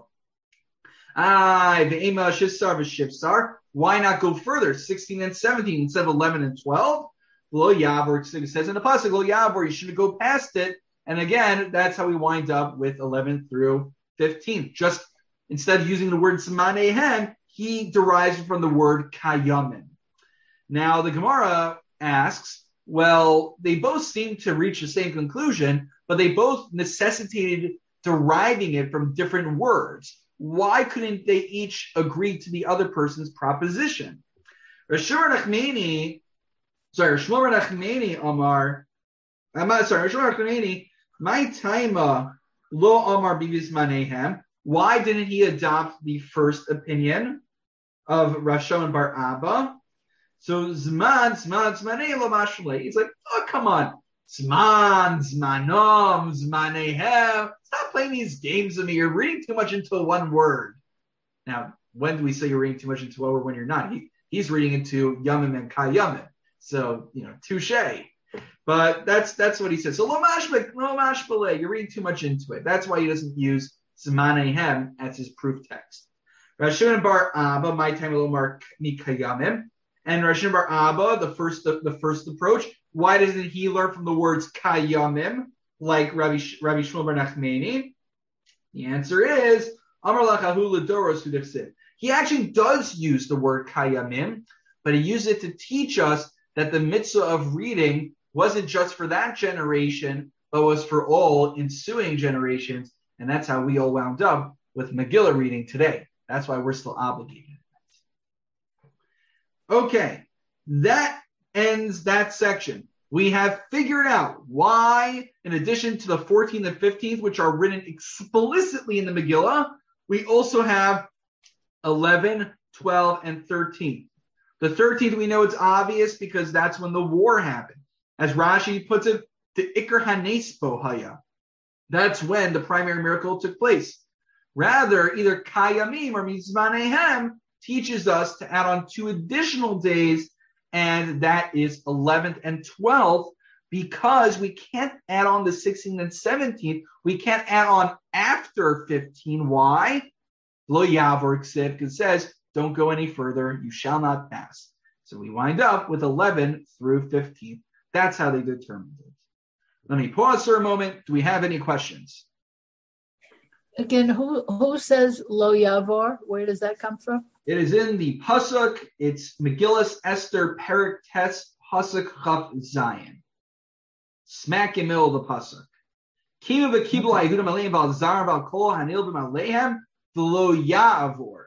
Why not go further? 16 and 17 instead of 11 and 12? Lo Yavor, it says in the pasuk, Lo Yavor, you shouldn't go past it. And again, that's how we wind up with 11 through 15. Just instead of using the word Zmanehem, he derives from the word Kayamin. Now, the Gemara asks, well, they both seem to reach the same conclusion, but they both necessitated deriving it from different words. Why couldn't they each agree to the other person's proposition? Rishon Nachmani Amar, Rishon Nachmani, my taima lo Amar bibis manehem. Why didn't he adopt the first opinion of Rav Shimon bar Abba? So Zmanei lo mashle. He's like, oh, come on. Zmanom, Zmanehem. Stop playing these games with me. You're reading too much into one word. Now, when do we say you're reading too much into a word when you're not? He's reading into Yamim and Kayamim. So, touche. But that's what he says. So, lo mashbele, you're reading too much into it. That's why he doesn't use Zmanehem as his proof text. Rav Shimon bar Abba, my time a little more Kayamim. And Rav Shimon bar Abba, the first approach, why doesn't he learn from the words Kayamim, like Rabbi Shmuel bar Nachmani? The answer is, Amar lachahu l'doros hudefsid. He actually does use the word Kayamim, but he used it to teach us that the mitzvah of reading wasn't just for that generation, but was for all ensuing generations. And that's how we all wound up with Megillah reading today. That's why we're still obligated. Okay, that ends that section. We have figured out why, in addition to the 14th and 15th, which are written explicitly in the Megillah, we also have 11, 12, and 13. The 13th, we know it's obvious because that's when the war happened. As Rashi puts it, the Iker Hanes Bohaya. That's when the primary miracle took place. Rather, either Kayamim or Mizmanehem teaches us to add on 2 additional days, and that is 11th and 12th, because we can't add on the 16th and 17th. We can't add on after 15. Why? Lo Yavor Ksiv, because it says, don't go any further, you shall not pass. So we wind up with 11 through 15. That's how they determined it. Let me pause for a moment. Do we have any questions? Again, who says Lo Yavor? Where does that come from? It is in the Pasuk. It's Megillas Esther Perek Tes Pasuk Chaf Zayin. Smack in the middle of the Pasuk. Kimu v'kibul ha'yihudim aleim v'al zar v'al kol hanil b'maleihem v'lo Yavor.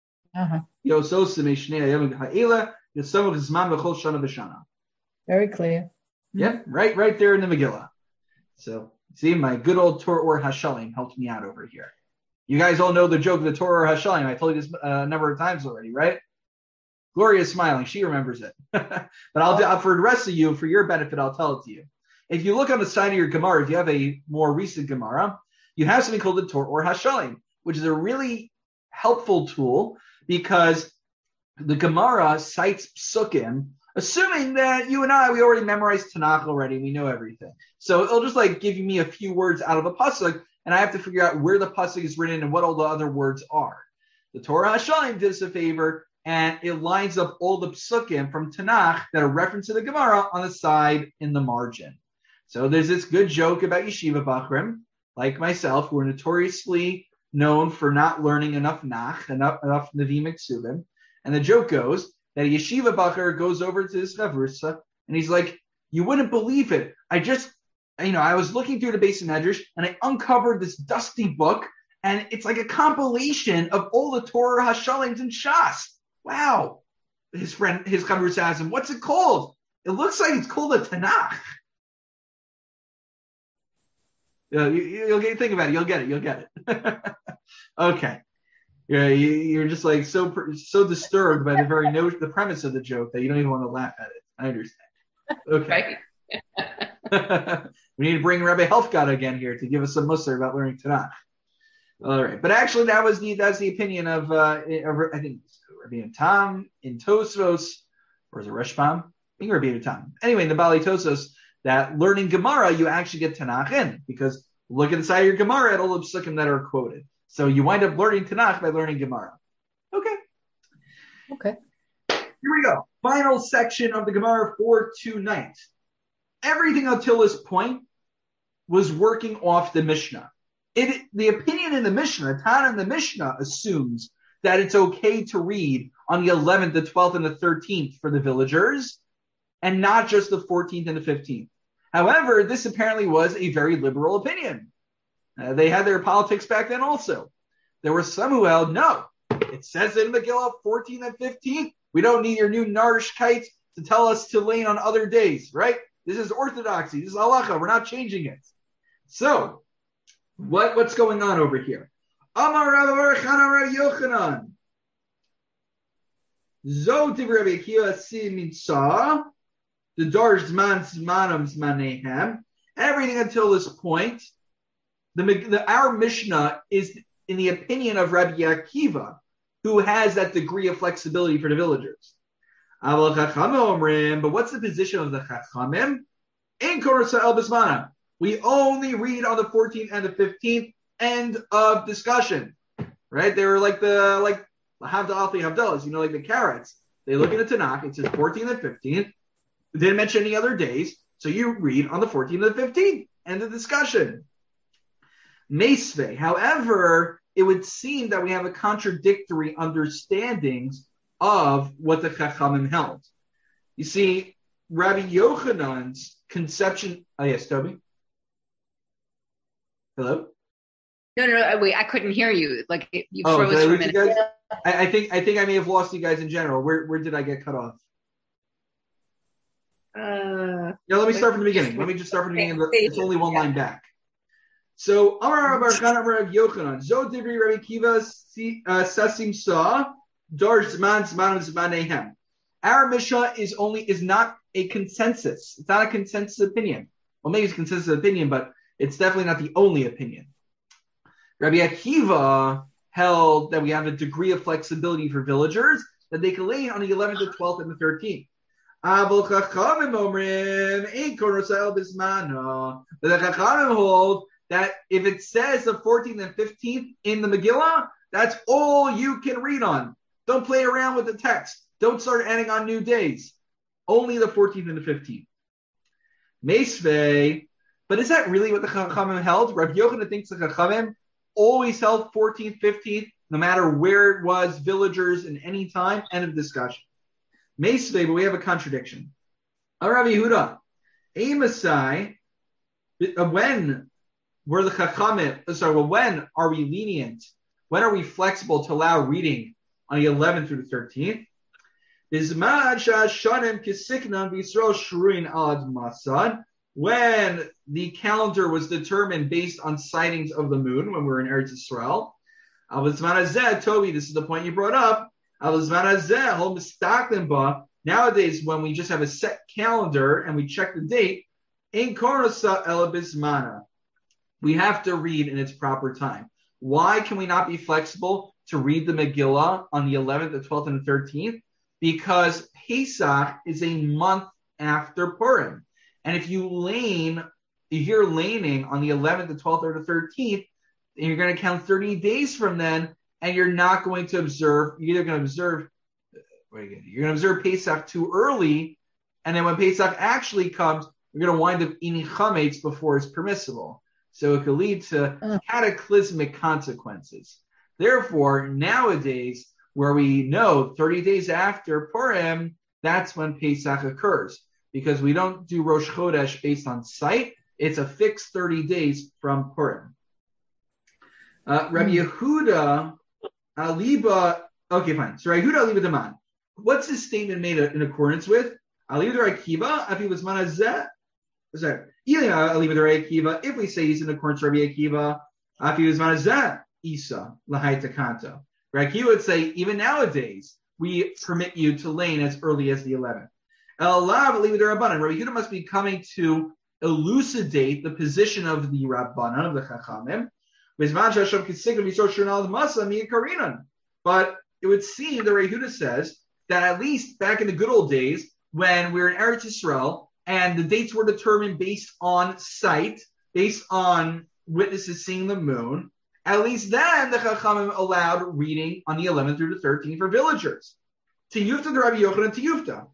Yososim eshnei hayom ha'ila yosom v'zman v'chol shana v'shana. Very clear. Yep, right there in the Megillah. So, see, my good old Torah or Hashalim helped me out over here. You guys all know the joke of the Torah or Hashalim. I told you this a number of times already, right? Gloria is smiling. She remembers it. But for the rest of you, for your benefit, I'll tell it to you. If you look on the side of your Gemara, if you have a more recent Gemara, you have something called the Torah or Hashalim, which is a really helpful tool because the Gemara cites psukim, assuming that you and we already memorized Tanakh already, we know everything. So it'll just give me a few words out of a pasuk, and I have to figure out where the pasuk is written and what all the other words are. The Torah Hashalim did us a favor, and it lines up all the psukim from Tanakh that are referenced to the Gemara on the side in the margin. So there's this good joke about yeshiva bachrim, like myself, who are notoriously known for not learning enough Nach, enough Nevi'im Ksubim. And the joke goes that a yeshiva bacher goes over to his chavrusa, and he's like, you wouldn't believe it. I was looking through the Beis Medrash, and I uncovered this dusty book, and it's like a compilation of all the Torah Hashalims and Shas. wow. His Chamrus asks him, what's it called? It looks like it's called a Tanakh. You'll think about it. You'll get it. Okay. Yeah, you're just like so disturbed by the premise of the joke that you don't even want to laugh at it. I understand. Okay. Right. We need to bring Rabbi Helfgott again here to give us some mussar about learning Tanakh. All right, but actually that's the opinion of I think Rabbi Tam in Tosfos, or is it Reshbam? I think Rabbi Tam. Anyway, in the Bali Tosfos, that learning Gemara you actually get Tanakh in, because look inside your Gemara at all the psukim that are quoted. So you wind up learning Tanakh by learning Gemara. Okay. Here we go. Final section of the Gemara for tonight. Everything until this point was working off the Mishnah. The opinion in the Mishnah, Tana in the Mishnah, assumes that it's okay to read on the 11th, the 12th, and the 13th for the villagers, and not just the 14th and the 15th. However, this apparently was a very liberal opinion. They had their politics back then also. There were some who held, no, it says in Megillah 14th and 15th. We don't need your new Narishkeit to tell us to lane on other days, right? This is orthodoxy. This is halacha. We're not changing it. So, what's going on over here? Amar Rav Chana Yochanan. Zo tiv Rabbi Akiva si mitzah. The darsh zman zmanam zmanehem. Everything until this point, our Mishnah is in the opinion of Rabbi Akiva, who has that degree of flexibility for the villagers. But what's the position of the Chachamim? In Korasa El Bismana. We only read on the 14th and the 15th. End of discussion. Right? They were like the Havdalah, like the carrots. They look at the Tanakh, it says 14th and 15th. It didn't mention any other days. So you read on the 14th and the 15th. End of discussion. Meisvei. However, it would seem that we have a contradictory understandings of what the Chachamim held. You see, Rabbi Yochanan's conception. Oh yes, Toby. Hello. No. Wait, I couldn't hear you. Like you froze for a minute. I think I may have lost you guys in general. Where did I get cut off? Let me start from the beginning. Let me just start from the beginning. It's only one line back. So, Amar Rabbi Yochanan, Zo Divri Rabbi Kiva Sasim Sa, Dar Zman Zman Zmanehem. Our Mishnah is not a consensus. It's not a consensus opinion. Well, maybe it's a consensus opinion, but it's definitely not the only opinion. Rabbi Akiva held that we have a degree of flexibility for villagers that they can lay on the 11th, the 12th, and the 13th. But the Chachamim hold that if it says the 14th and 15th in the Megillah, that's all you can read on. Don't play around with the text. Don't start adding on new days. Only the 14th and the 15th. Meisvei. But is that really what the Chachamim held? Rabbi Yochanan thinks the Chachamim always held 14th, 15th, no matter where it was, villagers in any time, end of discussion. Meisvei, but we have a contradiction. Rabbi Yehuda, Amasai, when were the Chachamim, when are we lenient? When are we flexible to allow reading on the 11th through the 13th? When the calendar was determined based on sightings of the moon when we were in Eretz Yisrael. Toby, this is the point you brought up. Nowadays, when we just have a set calendar and we check the date, we have to read in its proper time. Why can we not be flexible to read the Megillah on the 11th, the 12th, and the 13th? Because Pesach is a month after Purim. And if you're laning on the 11th, the 12th, or the 13th, and you're going to count 30 days from then, and you're not going to observe, you're going to observe Pesach too early, and then when Pesach actually comes, you're going to wind up eating chametz before it's permissible. So it could lead to cataclysmic consequences. Therefore, nowadays, where we know 30 days after Purim, that's when Pesach occurs. Because we don't do Rosh Chodesh based on sight. It's a fixed 30 days from Purim. Rabbi Yehuda, Aliba Okay, fine. So Rabbi Yehuda aliv daman. What's his statement made in accordance with? Aliv Akiva, afi was manazeh. Sorry. If we say he's in accordance with Rabbi Akiva, afi was manazeh, Isa lahaita kanto. Rabbi Akiva would say, even nowadays, we permit you to lane as early as the 11th. Rabbi Yehuda must be coming to elucidate the position of the Rabbanan, of the Chachamim. But it would seem that Rabbi Yehuda says that at least back in the good old days, when we were in Eretz Yisrael, and the dates were determined based on sight, based on witnesses seeing the moon, at least then the Chachamim allowed reading on the 11th through the 13th for villagers. Tiyufta to Rabbi Yochanan Tiyufta.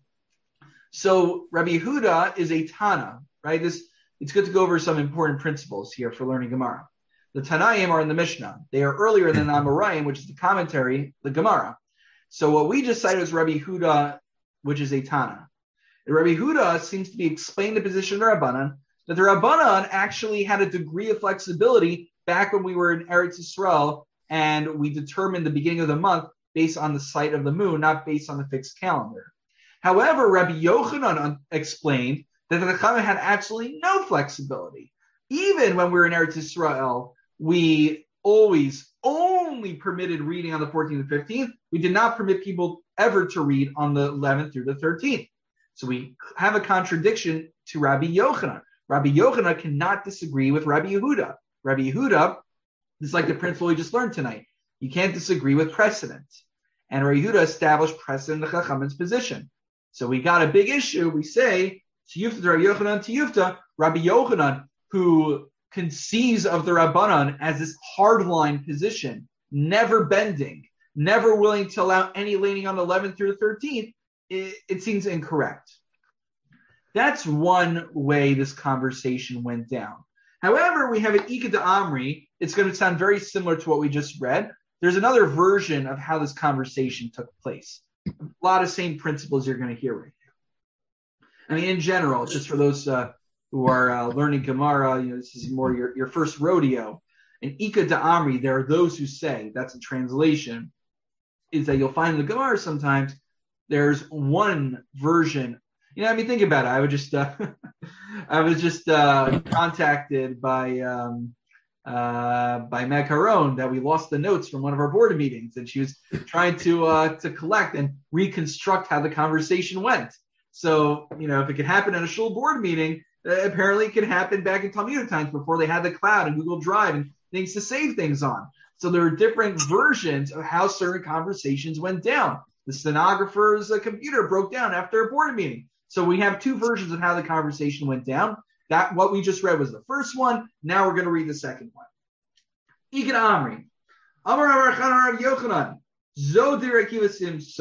So Rabbi Yehuda is a Tana, right? It's good to go over some important principles here for learning Gemara. The Tanaim are in the Mishnah. They are earlier than the Amoraim, which is the commentary, the Gemara. So what we just cited was Rabbi Yehuda, which is a Tana. And Rabbi Yehuda seems to be explaining the position of the Rabbanan, that the Rabbanan actually had a degree of flexibility back when we were in Eretz Yisrael, and we determined the beginning of the month based on the sight of the moon, not based on the fixed calendar. However, Rabbi Yochanan explained that the Chachamim had absolutely no flexibility. Even when we were in Eretz Yisrael, we always only permitted reading on the 14th and 15th. We did not permit people ever to read on the 11th through the 13th. So we have a contradiction to Rabbi Yochanan. Rabbi Yochanan cannot disagree with Rabbi Yehuda. Rabbi Yehuda is like the principle we just learned tonight. You can't disagree with precedent. And Rabbi Yehuda established precedent in the Chachamim's position. So we got a big issue. We say, Tiyufta Rabbi Yochanan Tiyufta, Rabbi Yochanan, who conceives of the Rabbanan as this hardline position, never bending, never willing to allow any laning on the 11th through the 13th, it seems incorrect. That's one way this conversation went down. However, we have an Ika de Amri. It's going to sound very similar to what we just read. There's another version of how this conversation took place. A lot of same principles you're going to hear right now. I mean, in general, just for those who are learning Gemara, this is more your first rodeo. In Ika de Amri, there are those who say, that's a translation, is that you'll find in the Gemara sometimes there's one version. Think about it. I was just contacted by Meg Haron that we lost the notes from one of our board meetings, and she was trying to collect and reconstruct how the conversation went. So, if it could happen at a shul board meeting, apparently it could happen back in Talmudic times before they had the cloud and Google Drive and things to save things on. So there are different versions of how certain conversations went down. The stenographer's computer broke down after a board meeting. So we have two versions of how the conversation went down. That what we just read was the first one. Now we're going to read the second one. Ikan Amri. Amar Rav Yochanan. Zodir Akiva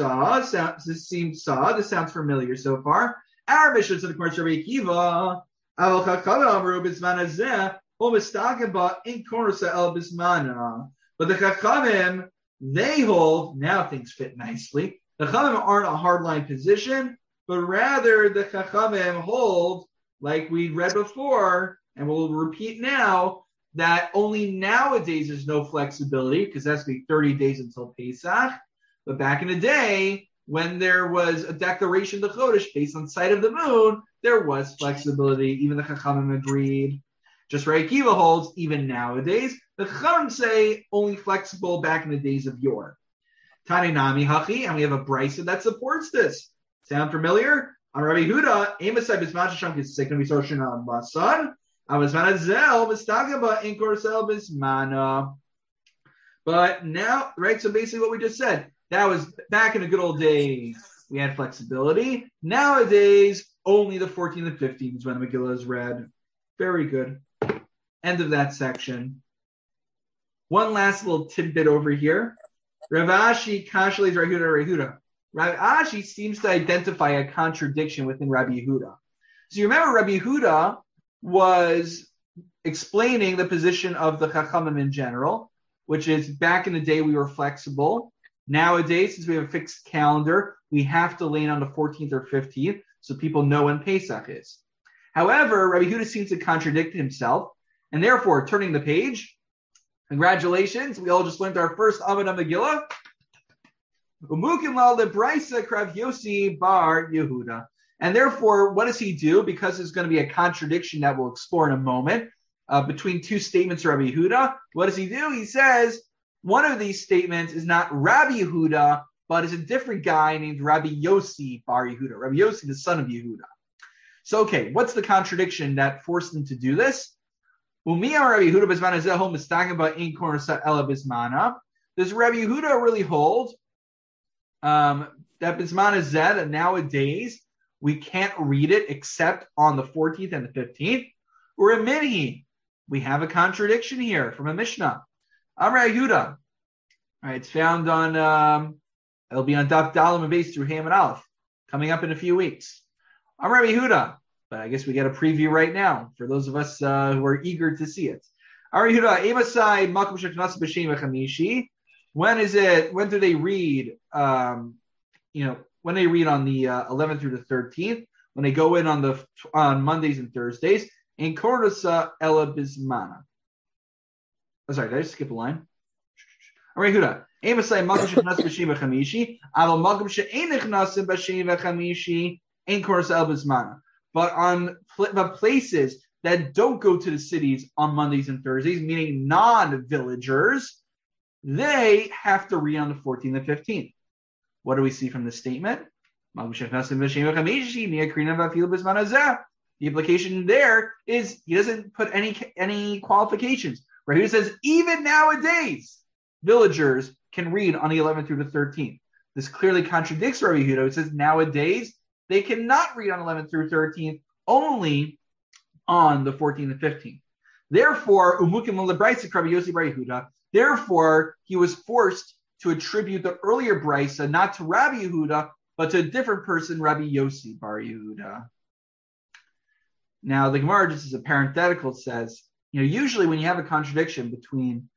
Simsa. This sounds familiar so far. Our mission to the course of Rabbi Akiva. Aval Chachamim Amru Bisman Hazeh. Homistagaba in Korsa El Bismana. But the Chachamim, they hold, now things fit nicely. The Chachamim aren't a hardline position, but rather the Chachamim hold, like we read before, and we'll repeat now, that only nowadays there's no flexibility, because that's going to be 30 days until Pesach. But back in the day, when there was a declaration of the Chodesh based on sight of the moon, there was flexibility. Even the Chachamim agreed. Just Rabbi Akiva holds, even nowadays, the Chachamim say only flexible back in the days of yore. Tani Nami Hachi, and we have a brisa that supports this. Sound familiar? On Rabbi Yehuda, Amosai Bisman Shasham Kisekon Visoshin Al Basan, Avasman Azel Vistagaba Inkorsel Bismana. But now, right? So basically, what we just said, that was back in the good old days. We had flexibility. Nowadays, only the 14th and 15th is when the Megillah is read. Very good. End of that section. One last little tidbit over here. Rav Ashi Kashle's Rabbi Yehuda. Rav Ashi seems to identify a contradiction within Rabbi Yehuda. So you remember Rabbi Yehuda was explaining the position of the Chachamim in general, which is back in the day we were flexible. Nowadays, since we have a fixed calendar, we have to lean on the 14th or 15th so people know when Pesach is. However, Rabbi Yehuda seems to contradict himself, and therefore, turning the page, congratulations, we all just learned our first Avodah Megillah. Umukim la lebraisa krav Yosi bar Yehuda. And therefore, what does he do? Because there's going to be a contradiction that we'll explore in a moment between two statements of Rabbi Yehuda. What does he do? He says one of these statements is not Rabbi Yehuda, but is a different guy named Rabbi Yossi bar Yehuda. Rabbi Yossi, the son of Yehuda. So, okay, what's the contradiction that forced him to do this? Does Rabbi Yehuda really hold that Bismana Zed, that nowadays we can't read it except on the 14th and the 15th? Or a Minhi? We have a contradiction here from a Mishnah. Amar Yehuda. All right, it's found on, it'll be on Daf Dalam and base through Ham and Aleph, coming up in a few weeks. Amar Yehuda. But I guess we get a preview right now for those of us who are eager to see it. Amar Yehuda, Emasai Makom Sheknas B'Shem V'Chamishi. When is it? When do they read? When they read on the 11th through the 13th, when they go in on Mondays and Thursdays, in Kordosa Ella Bismana. Oh, sorry, did I just skip a line? Amar Yehuda, Emasai Makom Sheknas B'Shem V'Chamishi. Aval Makom She'en Nechnasim B'Shem V'Chamishi. In Kordosa Ella Bismana. But on places that don't go to the cities on Mondays and Thursdays, meaning non-villagers, they have to read on the 14th and 15th. What do we see from this statement? The implication there is he doesn't put any qualifications. Right? He says even nowadays, villagers can read on the 11th through the 13th. This clearly contradicts Rabbi Yehuda. It says nowadays they cannot read on 11th through 13th, only on the 14th and 15th. Therefore, therefore, he was forced to attribute the earlier Brisa not to Rabbi Yehuda, but to a different person, Rabbi Yossi bar Yehuda. Now, the Gemara, just as a parenthetical, says, usually when you have a contradiction between,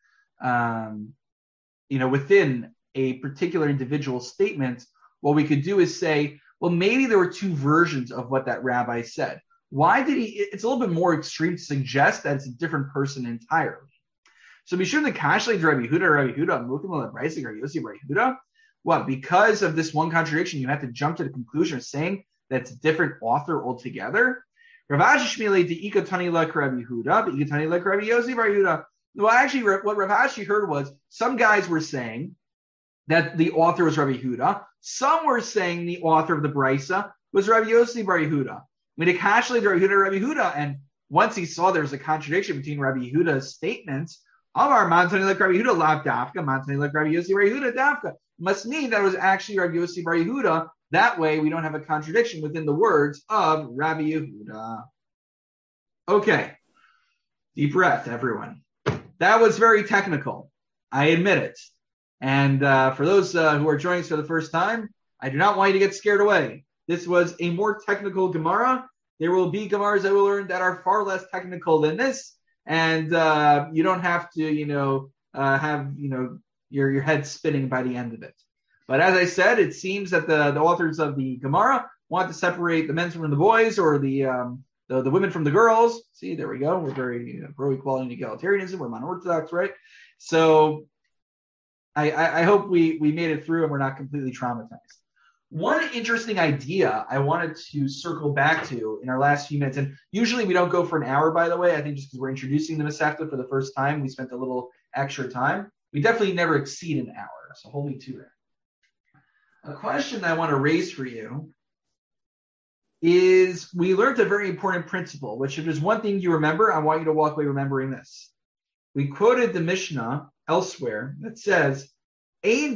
within a particular individual statement, what we could do is say, well, maybe there were two versions of what that rabbi said. Why did he? It's a little bit more extreme to suggest that it's a different person entirely. So be sure the Kashlei Rabbi Yehuda, Mukim Rabbi Yossi Rabbi Yehuda. What? Because of this one contradiction, you have to jump to the conclusion of saying that it's a different author altogether. Rav Ashi Shmilei de Ikatani Lek Rabbi Yehuda, the Ikatani Lek Rabbi Yossi Rabbi Yehuda. Well, actually, what Rav Ashi heard was some guys were saying that the author was Rabbi Yehuda. Some were saying the author of the Brisa was Rabbi Yossi bar Yehuda. Rabbi Yehuda, and once he saw there was a contradiction between Rabbi Yehuda's statements, Amar Mantani like Rabbi Yehuda lav dafka, Mantani like Rabbi Yossi bar Yehuda dafka, must mean that it was actually Rabbi Yossi bar Yehuda. That way we don't have a contradiction within the words of Rabbi Yehuda. Okay, deep breath, everyone. That was very technical. I admit it. And for those who are joining us for the first time, I do not want you to get scared away. This was a more technical Gemara. There will be Gemaras that we'll learn that are far less technical than this. And you don't have to, have, your head spinning by the end of it. But as I said, it seems that the authors of the Gemara want to separate the men from the boys or the women from the girls. See, there we go. We're very pro-equality and egalitarianism. We're mono-orthodox, right? So I hope we made it through and we're not completely traumatized. One interesting idea I wanted to circle back to in our last few minutes, and usually we don't go for an hour, by the way. I think just because we're introducing the Masechta for the first time, we spent a little extra time. We definitely never exceed an hour, so hold me to it. A question I want to raise for you is we learned a very important principle, which if there's one thing you remember, I want you to walk away remembering this. We quoted the Mishnah elsewhere that says, a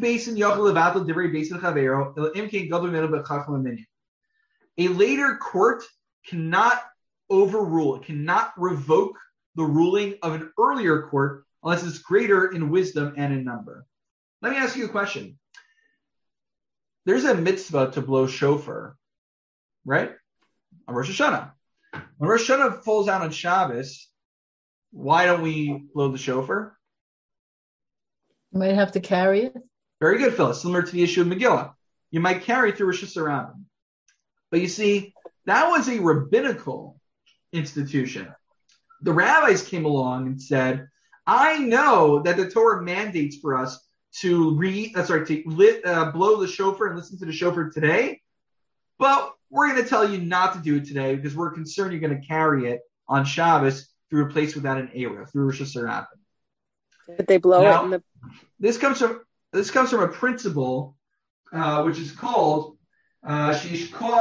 later court cannot overrule, cannot revoke the ruling of an earlier court unless it's greater in wisdom and in number. Let me ask you a question. There's a mitzvah to blow shofar, right? On Rosh Hashanah. When Rosh Hashanah falls out on Shabbos, why don't we blow the shofar? You might have to carry it. Very good, Phyllis. Similar to the issue of Megillah. You might carry it through Rosh Hashanah. But you see, that was a rabbinical institution. The rabbis came along and said, I know that the Torah mandates for us to blow the shofar and listen to the shofar today, but we're going to tell you not to do it today because we're concerned you're going to carry it on Shabbos through a place without an Eruv, through Rosh Hashanah. But they blow Now, it in the. This comes from a principle which is called actually,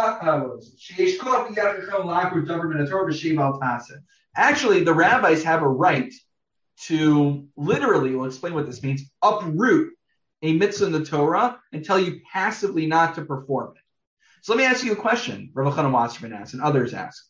the rabbis have a right to literally, we'll explain what this means, uproot a mitzvah in the Torah and tell you passively not to perform it. So let me ask you a question, Rav Elchanan Wasserman asks, and others ask.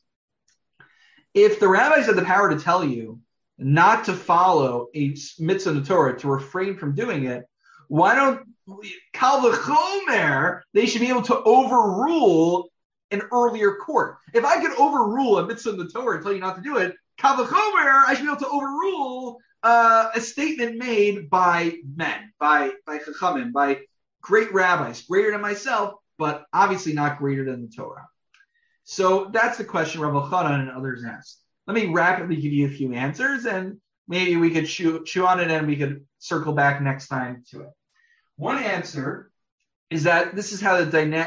If the rabbis have the power to tell you not to follow a mitzvah in the Torah, to refrain from doing it, why don't Kal v'chomer, they should be able to overrule an earlier court. If I could overrule a mitzvah in the Torah and tell you not to do it, Kal v'chomer, I should be able to overrule a statement made by men, by chachamim, by great rabbis, greater than myself, but obviously not greater than the Torah. So that's the question Rav Elchanan and others asked. Let me rapidly give you a few answers, and maybe we could chew on it and we could circle back next time to it. One answer is that this is how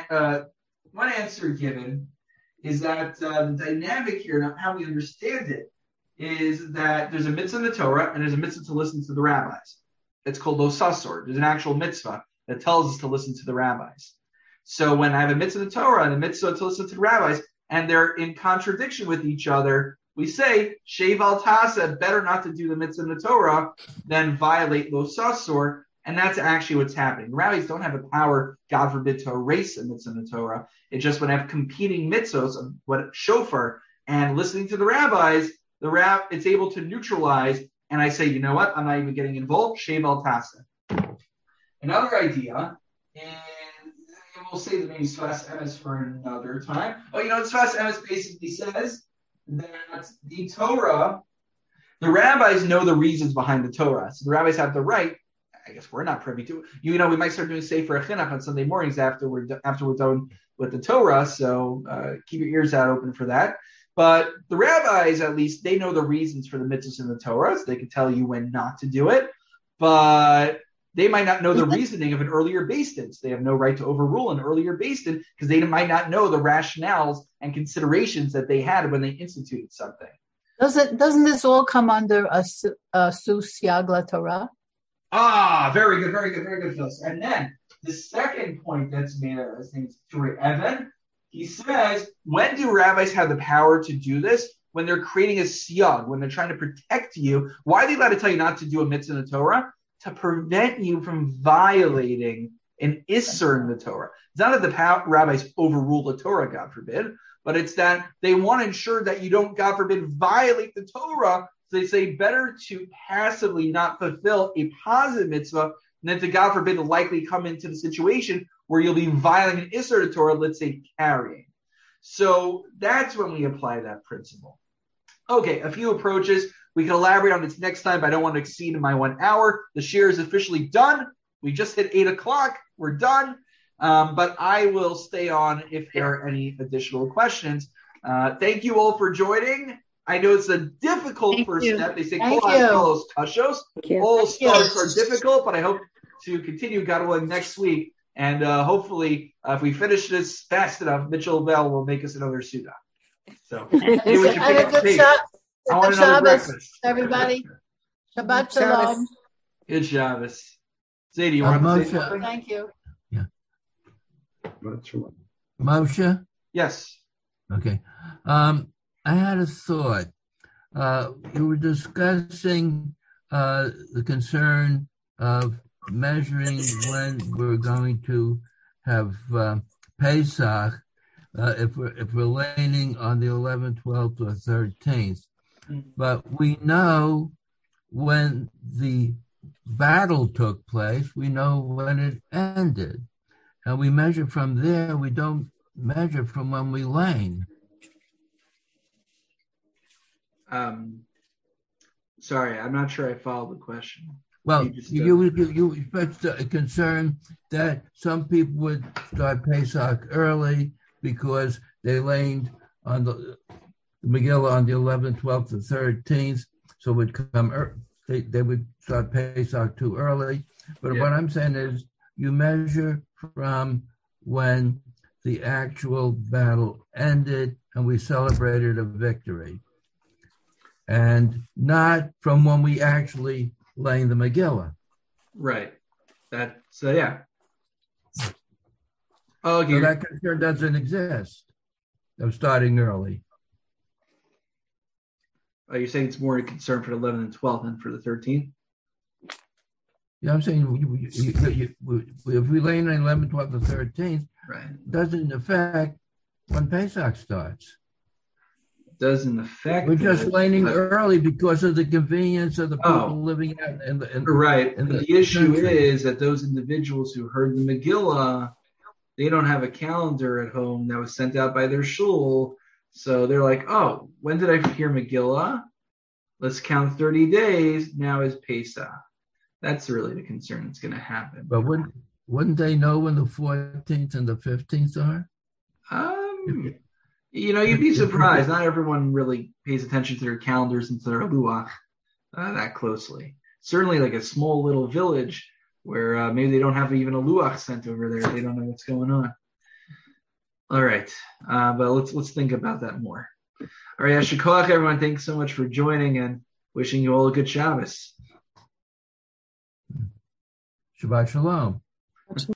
one answer given is that the dynamic here, how we understand it, is that there's a mitzvah in the Torah and there's a mitzvah to listen to the rabbis. It's called lo sasor. There's an actual mitzvah that tells us to listen to the rabbis. So when I have a mitzvah in the Torah and a mitzvah to listen to the rabbis, and they're in contradiction with each other, we say, Sheiv al Tasa, better not to do the mitzvah in the Torah than violate lo sasor, and that's actually what's happening. The rabbis don't have the power, God forbid, to erase a mitzvah in the Torah. It's just when I have competing mitzvahs of what shofar and listening to the rabbis, it's able to neutralize, and I say, you know what, I'm not even getting involved, Sheiv al Tasa. Another idea, and we'll save the name Sfas Emes for another time. Sfas Emes basically says that the Torah, the rabbis know the reasons behind the Torah. So the rabbis have the right, I guess we're not privy to it. We might start doing Sefer Chinuch on Sunday mornings after we're done with the Torah, so keep your ears out open for that. But the rabbis, at least, they know the reasons for the mitzvahs in the Torah, so they can tell you when not to do it. But they might not know the reasoning of an earlier Beis Din. So they have no right to overrule an earlier Beis Din because they might not know the rationales and considerations that they had when they instituted something. Doesn't this all come under a Susyag Torah? Very good, Phyllis. And then the second point that's made, I think it's Turi Evan, he says, when do rabbis have the power to do this? When they're creating a siyag, when they're trying to protect you. Why are they allowed to tell you not to do a mitzvah in the Torah? To prevent you from violating an isser in the Torah. It's not that the rabbis overrule the Torah, God forbid, but it's that they want to ensure that you don't, God forbid, violate the Torah. So they say better to passively not fulfill a positive mitzvah than to, God forbid, likely come into the situation where you'll be violating an isser of the Torah, let's say carrying. So that's when we apply that principle. Okay, a few approaches. We can elaborate on this next time, but I don't want to exceed my 1 hour. The share is officially done. We just hit 8 o'clock. We're done. But I will stay on if there are any additional questions. Thank you all for joining. I know it's a difficult first step. They say Kol Kashos. All starts are difficult, but I hope to continue, God willing, next week. And hopefully, if we finish this fast enough, Mitchell Bell will make us another Suda. So maybe we can pick up pace. I want another breakfast. Everybody. Shabbat Shalom. Good Shabbos. Zadie, you want to say something? Thank you. Yeah. Moshe? Yes. Okay. I had a thought. You were discussing the concern of measuring when we're going to have Pesach, if we're landing on the 11th, 12th, or 13th. But we know when the battle took place, we know when it ended. And we measure from there, we don't measure from when we lane. Sorry, I'm not sure I followed the question. Well, you expressed a concern that some people would start Pesach early because they laned on the Megillah on the 11th, 12th, and 13th, so it would come. They would start Pesach too early. But Yeah. what I'm saying is you measure from when the actual battle ended and we celebrated a victory, and not from when we actually learned the Megillah. Right. So yeah. Oh, So that concern doesn't exist of starting early. You're saying it's more a concern for the 11th and 12th than for the 13th? You know what I'm saying? If we lay in 11th, 12th, and 13th, Right. doesn't affect when Pesach starts. Doesn't affect. We're just laying but- early because of the convenience of the people Oh. living out in the Right. in But the issue country. is that those individuals who heard the Megillah, they don't have a calendar at home that was sent out by their shul. So they're like, oh, when did I hear Megillah? Let's count 30 days. Now is Pesach. That's really the concern that's going to happen. But wouldn't they know when the 14th and the 15th are? You'd be surprised. Not everyone really pays attention to their calendars and to their luach that closely. Certainly, like a small little village where maybe they don't have even a luach sent over there. They don't know what's going on. All right, but let's think about that more. All right, Ashikoach, everyone. Thanks so much for joining and wishing you all a good Shabbos. Shabbat Shalom.